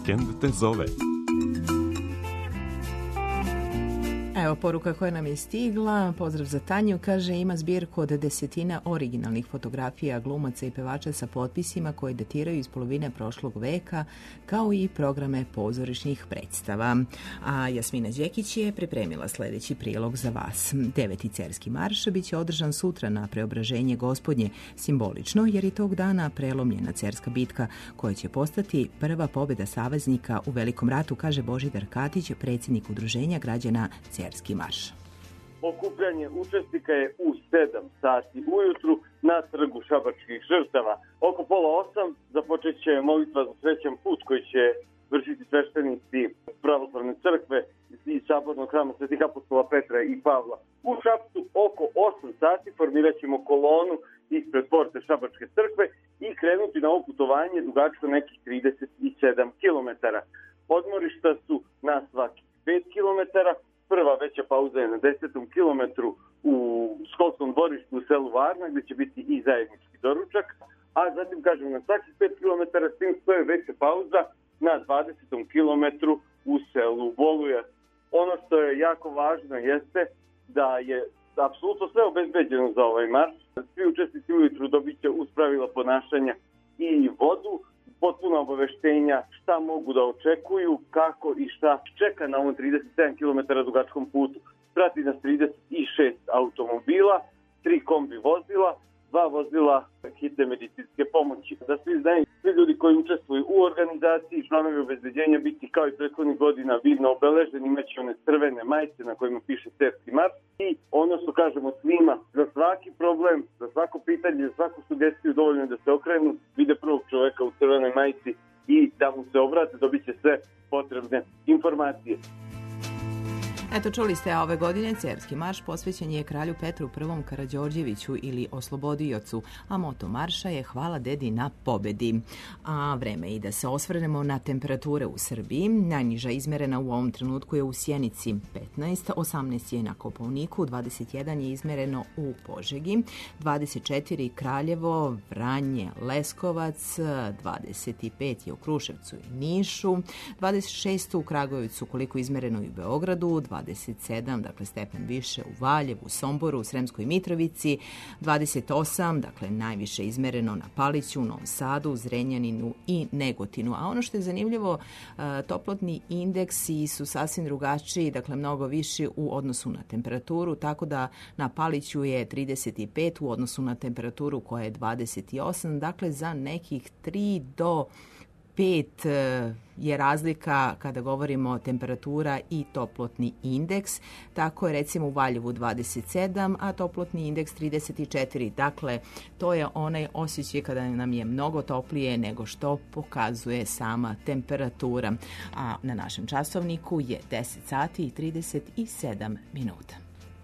Vikend te zove. Evo poruka koja nam je stigla, pozdrav za Tanju, kaže ima zbirku od desetina originalnih fotografija glumaca i pevača sa potpisima koje datiraju iz polovine prošlog veka, kao i programe pozorišnih predstava. A Jasmina Đekić je pripremila sljedeći prilog za vas. Deveti cerski marš bit će održan sutra na Preobraženje Gospodnje, simbolično jer je tog dana prelomljena cerska bitka koja će postati prva pobjeda saveznika u Velikom ratu, kaže Božidar Katić, predsjednik Udruženja građana Cerski marš. Okupljanje učesnika je u sedam sati ujutru na trgu Šabačkih žrtava. Oko pola osam započet će molitva za srećan put koji će vršiti sveštenici pravoslavne crkve i sabornog hrama svetih apostola Petra i Pavla. U Šapcu oko osam sati formirat ćemo kolonu ispred porte Šabačke crkve i krenuti na ovo putovanje dugačko nekih trideset sedam kilometara. Odmorišta su na svakih pet kilometara. Prva veća pauza je na desetom kilometru u školskom dvorištu u selu Varna, gdje će biti i zajednički doručak, a zatim, kažem, na svakih pet kilometara s tim stoje veća pauza na dvadesetom kilometru u selu Volujac. Ono što je jako važno jeste da je apsolutno sve obezbeđeno za ovaj marš. Svi učesnici ujutru dobit će uz pravila ponašanja i vodu, potpuno obaveštenja šta mogu da očekuju, kako i šta čeka na ovom trideset sedam kilometara dugačkom putu. Prati nas trideset šest automobila, tri kombi vozila, dva vozila hitne medicinske pomoći. Da svi znaju, svi ljudi koji učestvuju u organizaciji, članovi obezbeđenja biti kao i prethodnih godina vidno obeleženi, imaće one crvene majice na kojima piše Cerski marš. I ono što kažemo svima, za svaki problem, za svako pitanje, za svaku sugestiju dovoljno je da se okrenu, vide prvog čoveka u crvenoj majici i da mu se obrate, dobit će sve potrebne informacije. Eto, čuli ste, a ove godine Cerski marš posvećen je kralju Petru I. Karađorđeviću ili oslobodiocu, a moto marša je Hvala dedi na pobedi. A vreme i da se osvrnemo na temperature u Srbiji. Najniža izmerena u ovom trenutku je u Sjenici petnaest, osamnaest je na Kopaoniku, dvadeset jedan je izmereno u Požegi, dvadeset četiri Kraljevo, Vranje, Leskovac, dvadeset pet je u Kruševcu i Nišu, dvadeset šest u Kragujevcu, koliko izmereno i u Beogradu, dvadeset sedam, dakle stepen više u Valjevu, u Somboru, u Sremskoj Mitrovici, dvadeset osam, dakle najviše izmereno na Paliću, u Novom Sadu, Zrenjaninu i Negotinu. A ono što je zanimljivo, toplotni indeksi su sasvim drugačiji, dakle mnogo viši u odnosu na temperaturu, tako da na Paliću je trideset pet u odnosu na temperaturu koja je dvadeset osam, dakle za nekih tri do pet je razlika kada govorimo temperatura i toplotni indeks. Tako je recimo u Valjevu dvadeset sedam, a toplotni indeks trideset četiri. Dakle, to je onaj osjećaj kada nam je mnogo toplije nego što pokazuje sama temperatura. A na našem časovniku je deset sati i trideset sedam minuta.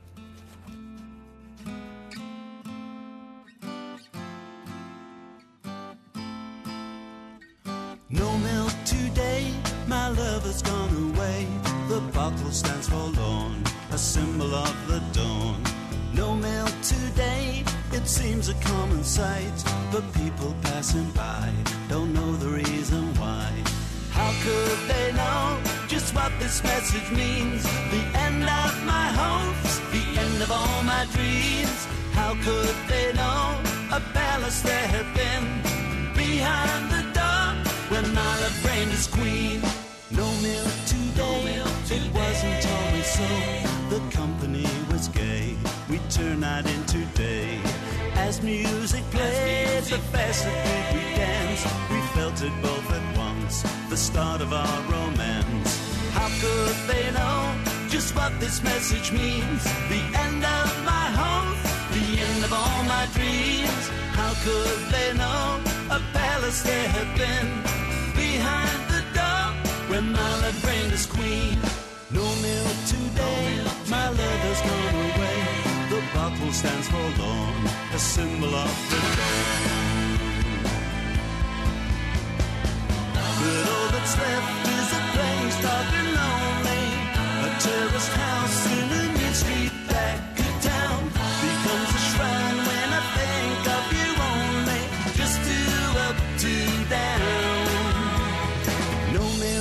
No milk today, my lover's gone away. The bottle stands forlorn, a symbol of the dawn. No milk today, it seems a common sight, but people passing by don't know the reason why. How could they know just what this message means? The end of my hopes, the end of all my dreams. How could they know a palace there had been behind the door when my love reigned as queen? No milk today, it wasn't always so. The company was gay, we turned night into day. As music played, the faster did we dance. We felt it both at once, the start of our romance. How could they know just what this message means? The end of my hope, the end of all my dreams. How could they know a palace there had been behind the door when my love reigned as queen? No milk today, my lover's gone away. The bottle stands forlorn, a symbol of the dawn. But all that's left is a place dark and lonely, a terraced house in a mean street back of town. Becomes a shrine when I think of you only, just two up, two down. No milk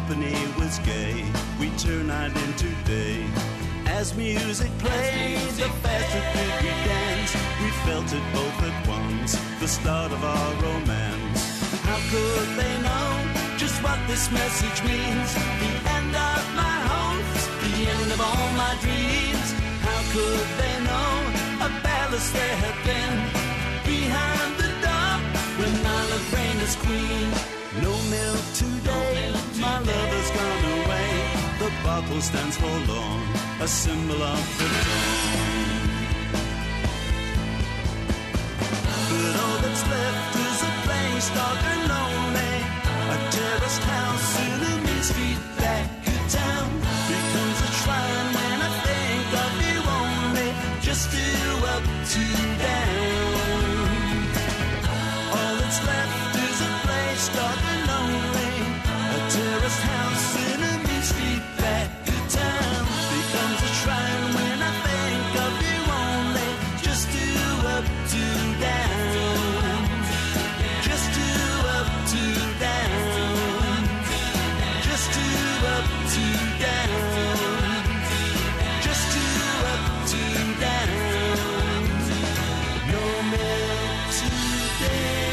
company was gay. We turned night into day. As music played, the faster did we dance. We felt it both at once, the start of our romance. How could they know just what this message means? The end of my hopes, the end of all my dreams. How could they know a palace there had been behind the door when my love reigned as queen? No milk today, my lover's gone away. The bottle stands forlorn, a symbol of the dawn. But all that's left is a place dark and lonely, a terraced house in a mean street back of town. Becomes a shrine when I think of you only, just do up to down. All that's left is a place dark and lonely, a terraced house in a mean street back of town. Becomes a shrine when I think of you only, just do up to down. Just do up to down. Just do up to down. Just do up to down. No milk today.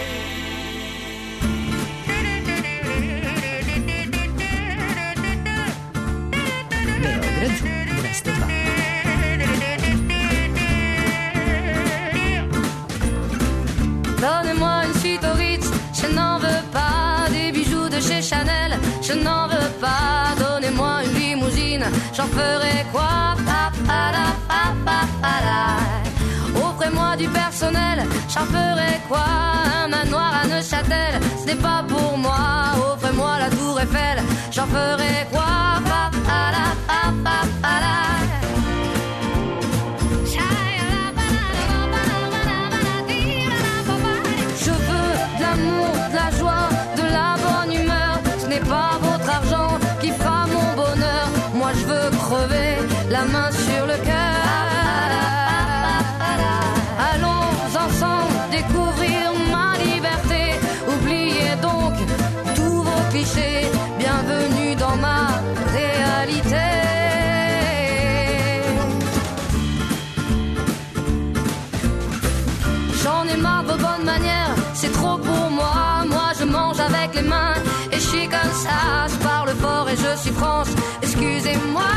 Beograd dvesta dva. Donnez-moi une suite au Ritz, je n'en veux pas. Des bijoux de chez Chanel, je n'en veux pas. Donnez-moi une limousine, j'en ferai quoi? Pa, pa, la, pa, pa, pa, la. Offrez-moi du personnel, j'en ferai quoi? Un manoir à Neuchâtel, ce n'est pas pour moi. Offrez-moi la tour Eiffel, j'en ferai quoi? Pa, pa, la, pa, pa, pa, la. Je veux de l'amour, de la joie, de la bonne humeur. Ce n'est pas votre argent qui fera mon bonheur. Moi je veux crever la main sur le cœur. Allons ensemble découvrir ma liberté. Oubliez donc tous vos clichés. Bienvenue dans ma réalité. J'en ai marre de vos bonnes manières, c'est trop pour moi. Moi je mange avec les mains et je suis comme ça. Je parle fort et je suis France, excusez-moi.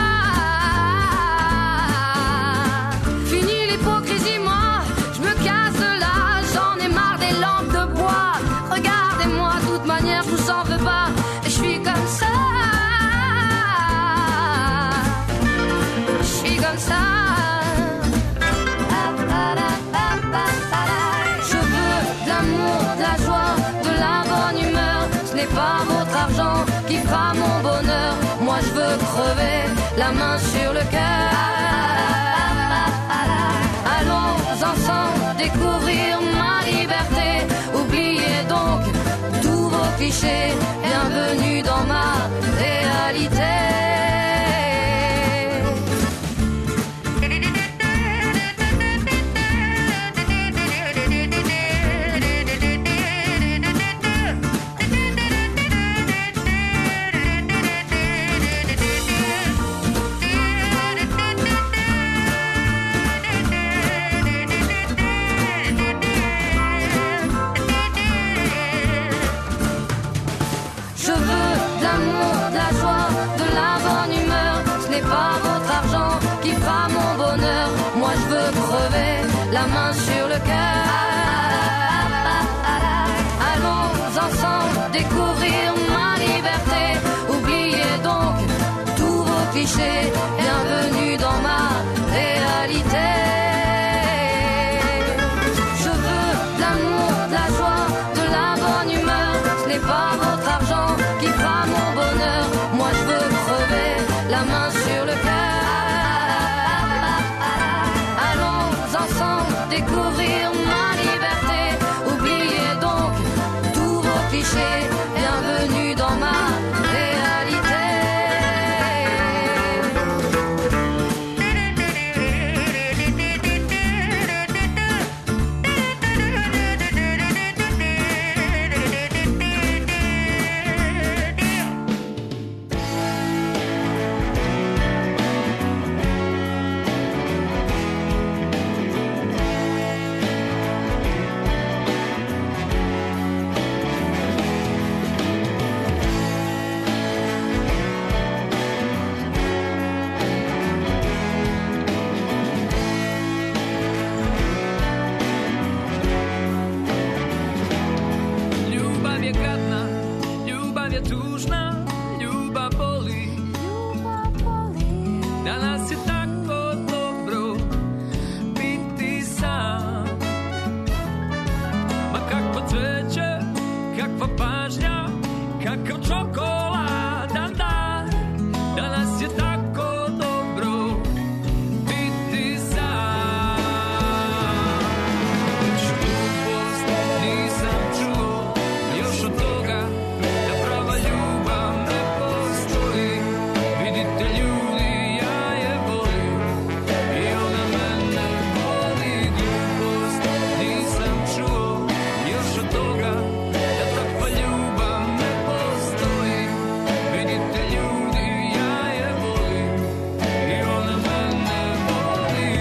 Fini l'hypocrisie, moi je me casse de là. J'en ai marre des lampes de bois. Regardez-moi, de toute manière je vous en veux pas. Et je suis comme ça. Je suis comme ça. De la joie, de la bonne humeur. Ce n'est pas votre argent qui fera mon bonheur. Moi je veux crever la main sur le cœur. Allons ensemble découvrir ma liberté. Oubliez donc tous vos clichés. Bienvenue dans ma réalité. Pas votre argent qui fera mon bonheur. Moi je veux crever la main sur le cœur. Allons ensemble découvrir ma liberté. Oubliez donc tous vos clichés. Bienvenue dans ma réalité. Je veux de l'amour, de la joie, de la bonne humeur. Ce n'est pas votre argent qui fera mon bonheur. Moi je veux crever la main sur le cœur. Allons ensemble découvrir ma liberté. Oubliez donc tous vos clichés. Bienvenue dans ma réalité. tužna, ljubav boli. Danas je tako dobro biti sam. Ma kakvo cveće, kakva pažnja, kakav čokoladan dan. Danas je tako dobro biti sam. Veću glupost nisam čuo još od toga da prava ljubav ne postoji. Vidite ljudi, ja je volim i ona mene voli. Glupost nisam čuo još od toga da takva ljubav ne postoji. Vidite ljudi, ja je volim i ona mene voli.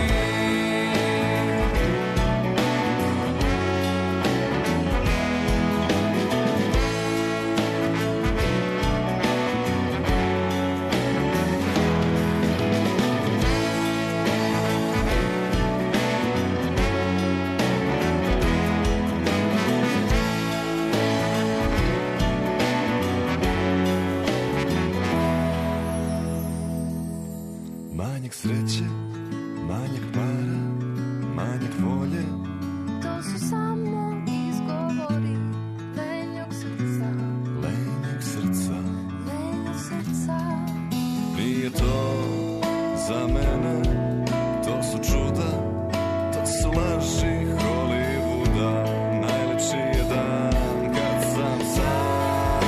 Manjak sreće, manjak para, manjak volje. To su samo izgovori lenjog srca, Lenjeg srca, lenjog srca. nije to za mene. To su čuda, to su laži Hollywooda. Najlepši je dan kad sam sam.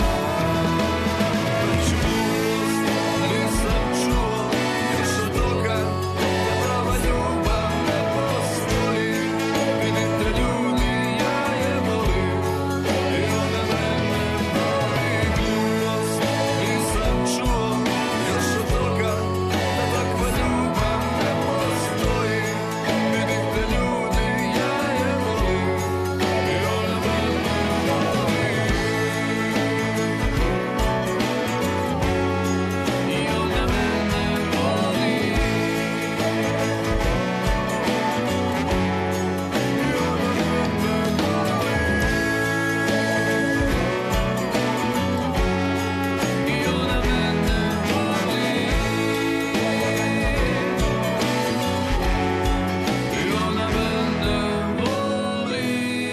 Veću glupost nisam čuo još od toga da prava ljubav ne postoji. Vidite ljudi, ja je volim i ona mene voli. Glupost nisam čuo još od toga da takva ljubav ne postoji. Vidite ljudi, ja je volim i ona mene voli. I ona mene voli. I ona mene voli. I ona mene voli.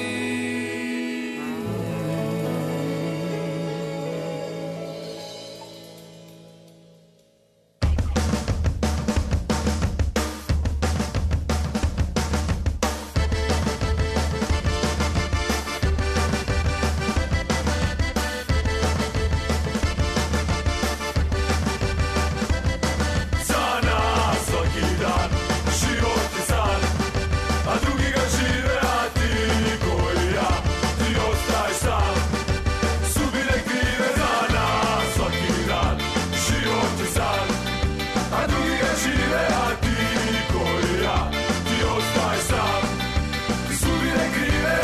Za nas svaki dan život je san, a drugi ga žive, a ti ko i ja, ti ostaješ sam. Sudbine krive za nas svaki dan život je san, a drugi ga žive, a ti ko i ja, ti ostaješ sam. Sudbine krive.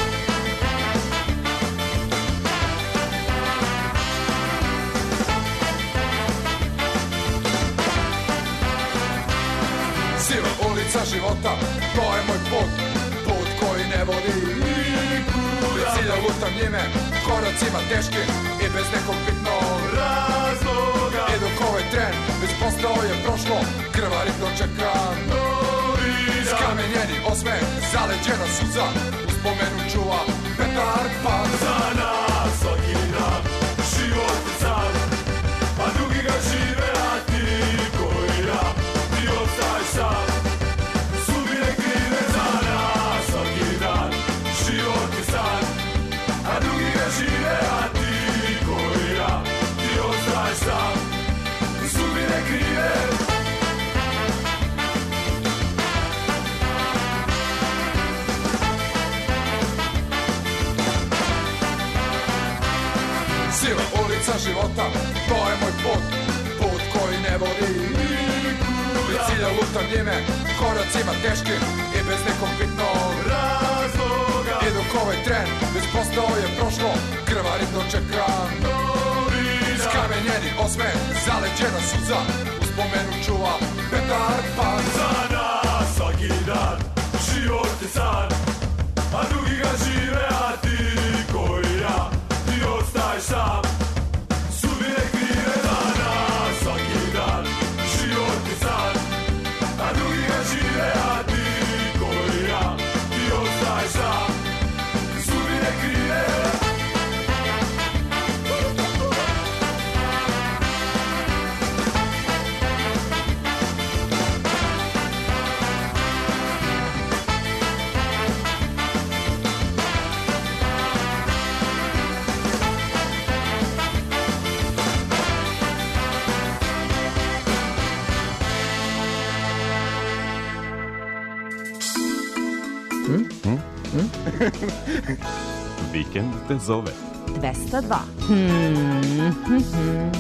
Siva ulica života, to je moj put, put koji ne vodi nikuda. Cilja lutam njime, koracima teškim i bez nekog bitnog razloga. I dok ovaj tren već postao je prošlo, krvarik dočekam novi dan. Skamenjeni osmeh, zaleđena suza, uspomenu čuva Petar Pan. Za nas svaki dan život je san, a drugi ga žive, a ti ko i ja, ti ostaješ sam. Sudbine krive za nas svaki dan život je san, a drugi ga žive, a ti ko i ja, ti ostaješ sam. Sudbine krive. Siva ulica života, to je moj put, put koji ne vodi nikuda. Cilja lutam njime, koracima teškim i bez nekog bitnog razloga. I dok ovaj tren već postao je prošlo, krvarik dočekam novi dan. Skamenjeni osmeh, zaleđena suza, uspomenu čuva Petar Pan. Za nas svaki dan život je san, a drugi ga žive, a ti ko i ja, ti ostaješ sam. Vikend te zove. dvesta dva. Hmm, hmm, hmm.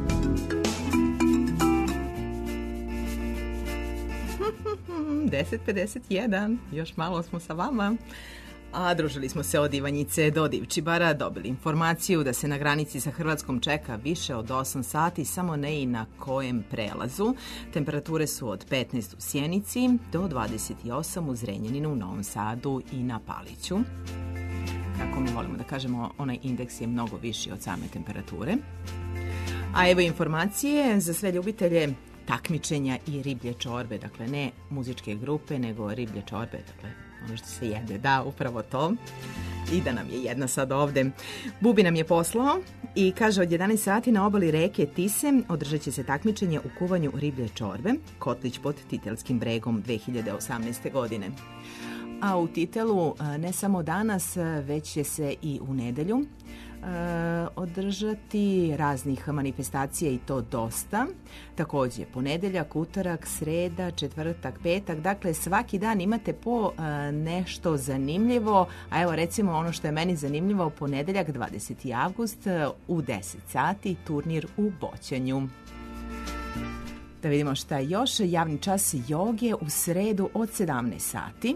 deset pedeset jedan, još malo smo sa vama. A družili smo se od Ivanjice do Divčibara, dobili informaciju da se na granici sa Hrvatskom čeka više od osam sati, samo ne i na kojem prelazu. Temperature su od petnaest u Sjenici do dvadeset osam u Zrenjaninu, u Novom Sadu i na Paliću. Kako mi volimo da kažemo, onaj indeks je mnogo viši od same temperature. A evo informacije za sve ljubitelje takmičenja i riblje čorbe, dakle ne muzičke grupe, nego riblje čorbe, dakle ono što se jede, da, upravo to. I da nam je jedna sad ovde. Bubi nam je poslao i kaže od jedanaest sati na obali reke Tise održat će se takmičenje u kuvanju riblje čorbe, Kotlić pod Titelskim bregom dve hiljade osamnaeste. godine. A u Titelu ne samo danas, već će se i u nedelju e, održati raznih manifestacija i to dosta. Također ponedeljak, utorak, sreda, četvrtak, petak, dakle svaki dan imate po e, nešto zanimljivo, a evo recimo ono što je meni zanimljivo, ponedeljak dvadeseti avgust u deset sati turnir u boćanju. Da vidimo šta još, javni čas joge u sredu od sedamnaest sati.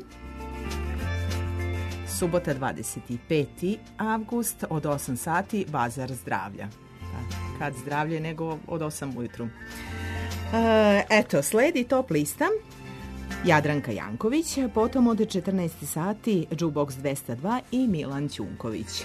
Subota dvadeseti peti avgust od osam sati bazar zdravlja. Kad zdravlje nego od osam ujutru. E, eto, sledi top lista. Jadranka Janković, potom od četrnaest sati Jukebox dvesta dva i Milan Ćunković.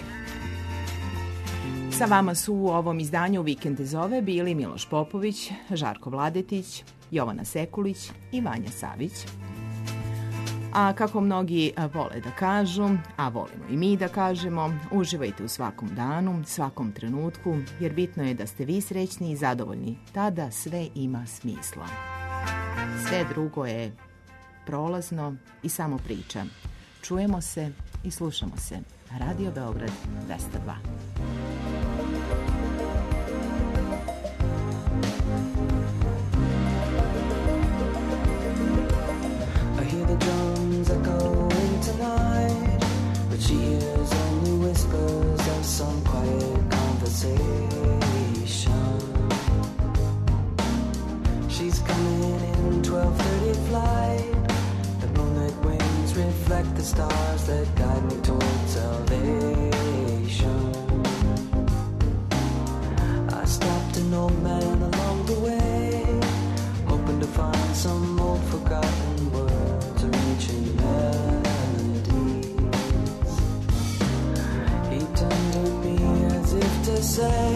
Sa vama su u ovom izdanju Vikend te zove bili Miloš Popović, Žarko Vladetić, Jovana Sekulić i Vanja Savić. A kako mnogi vole da kažu, a volimo i mi da kažemo, uživajte u svakom danu, svakom trenutku, jer bitno je da ste vi srećni i zadovoljni. Tada sve ima smisla. Sve drugo je prolazno i samo priča. Čujemo se i slušamo se. Radio Beograd dvesta dva. I hear the drums echoing tonight, but she hears only whispers of some quiet conversation. She's coming in twelve thirty flight. The moonlit wings reflect the stars that guide me towards salvation. I stopped an old man along the way, hoping to find some old forgotten words or ancient melodies. He turned to me as if to say,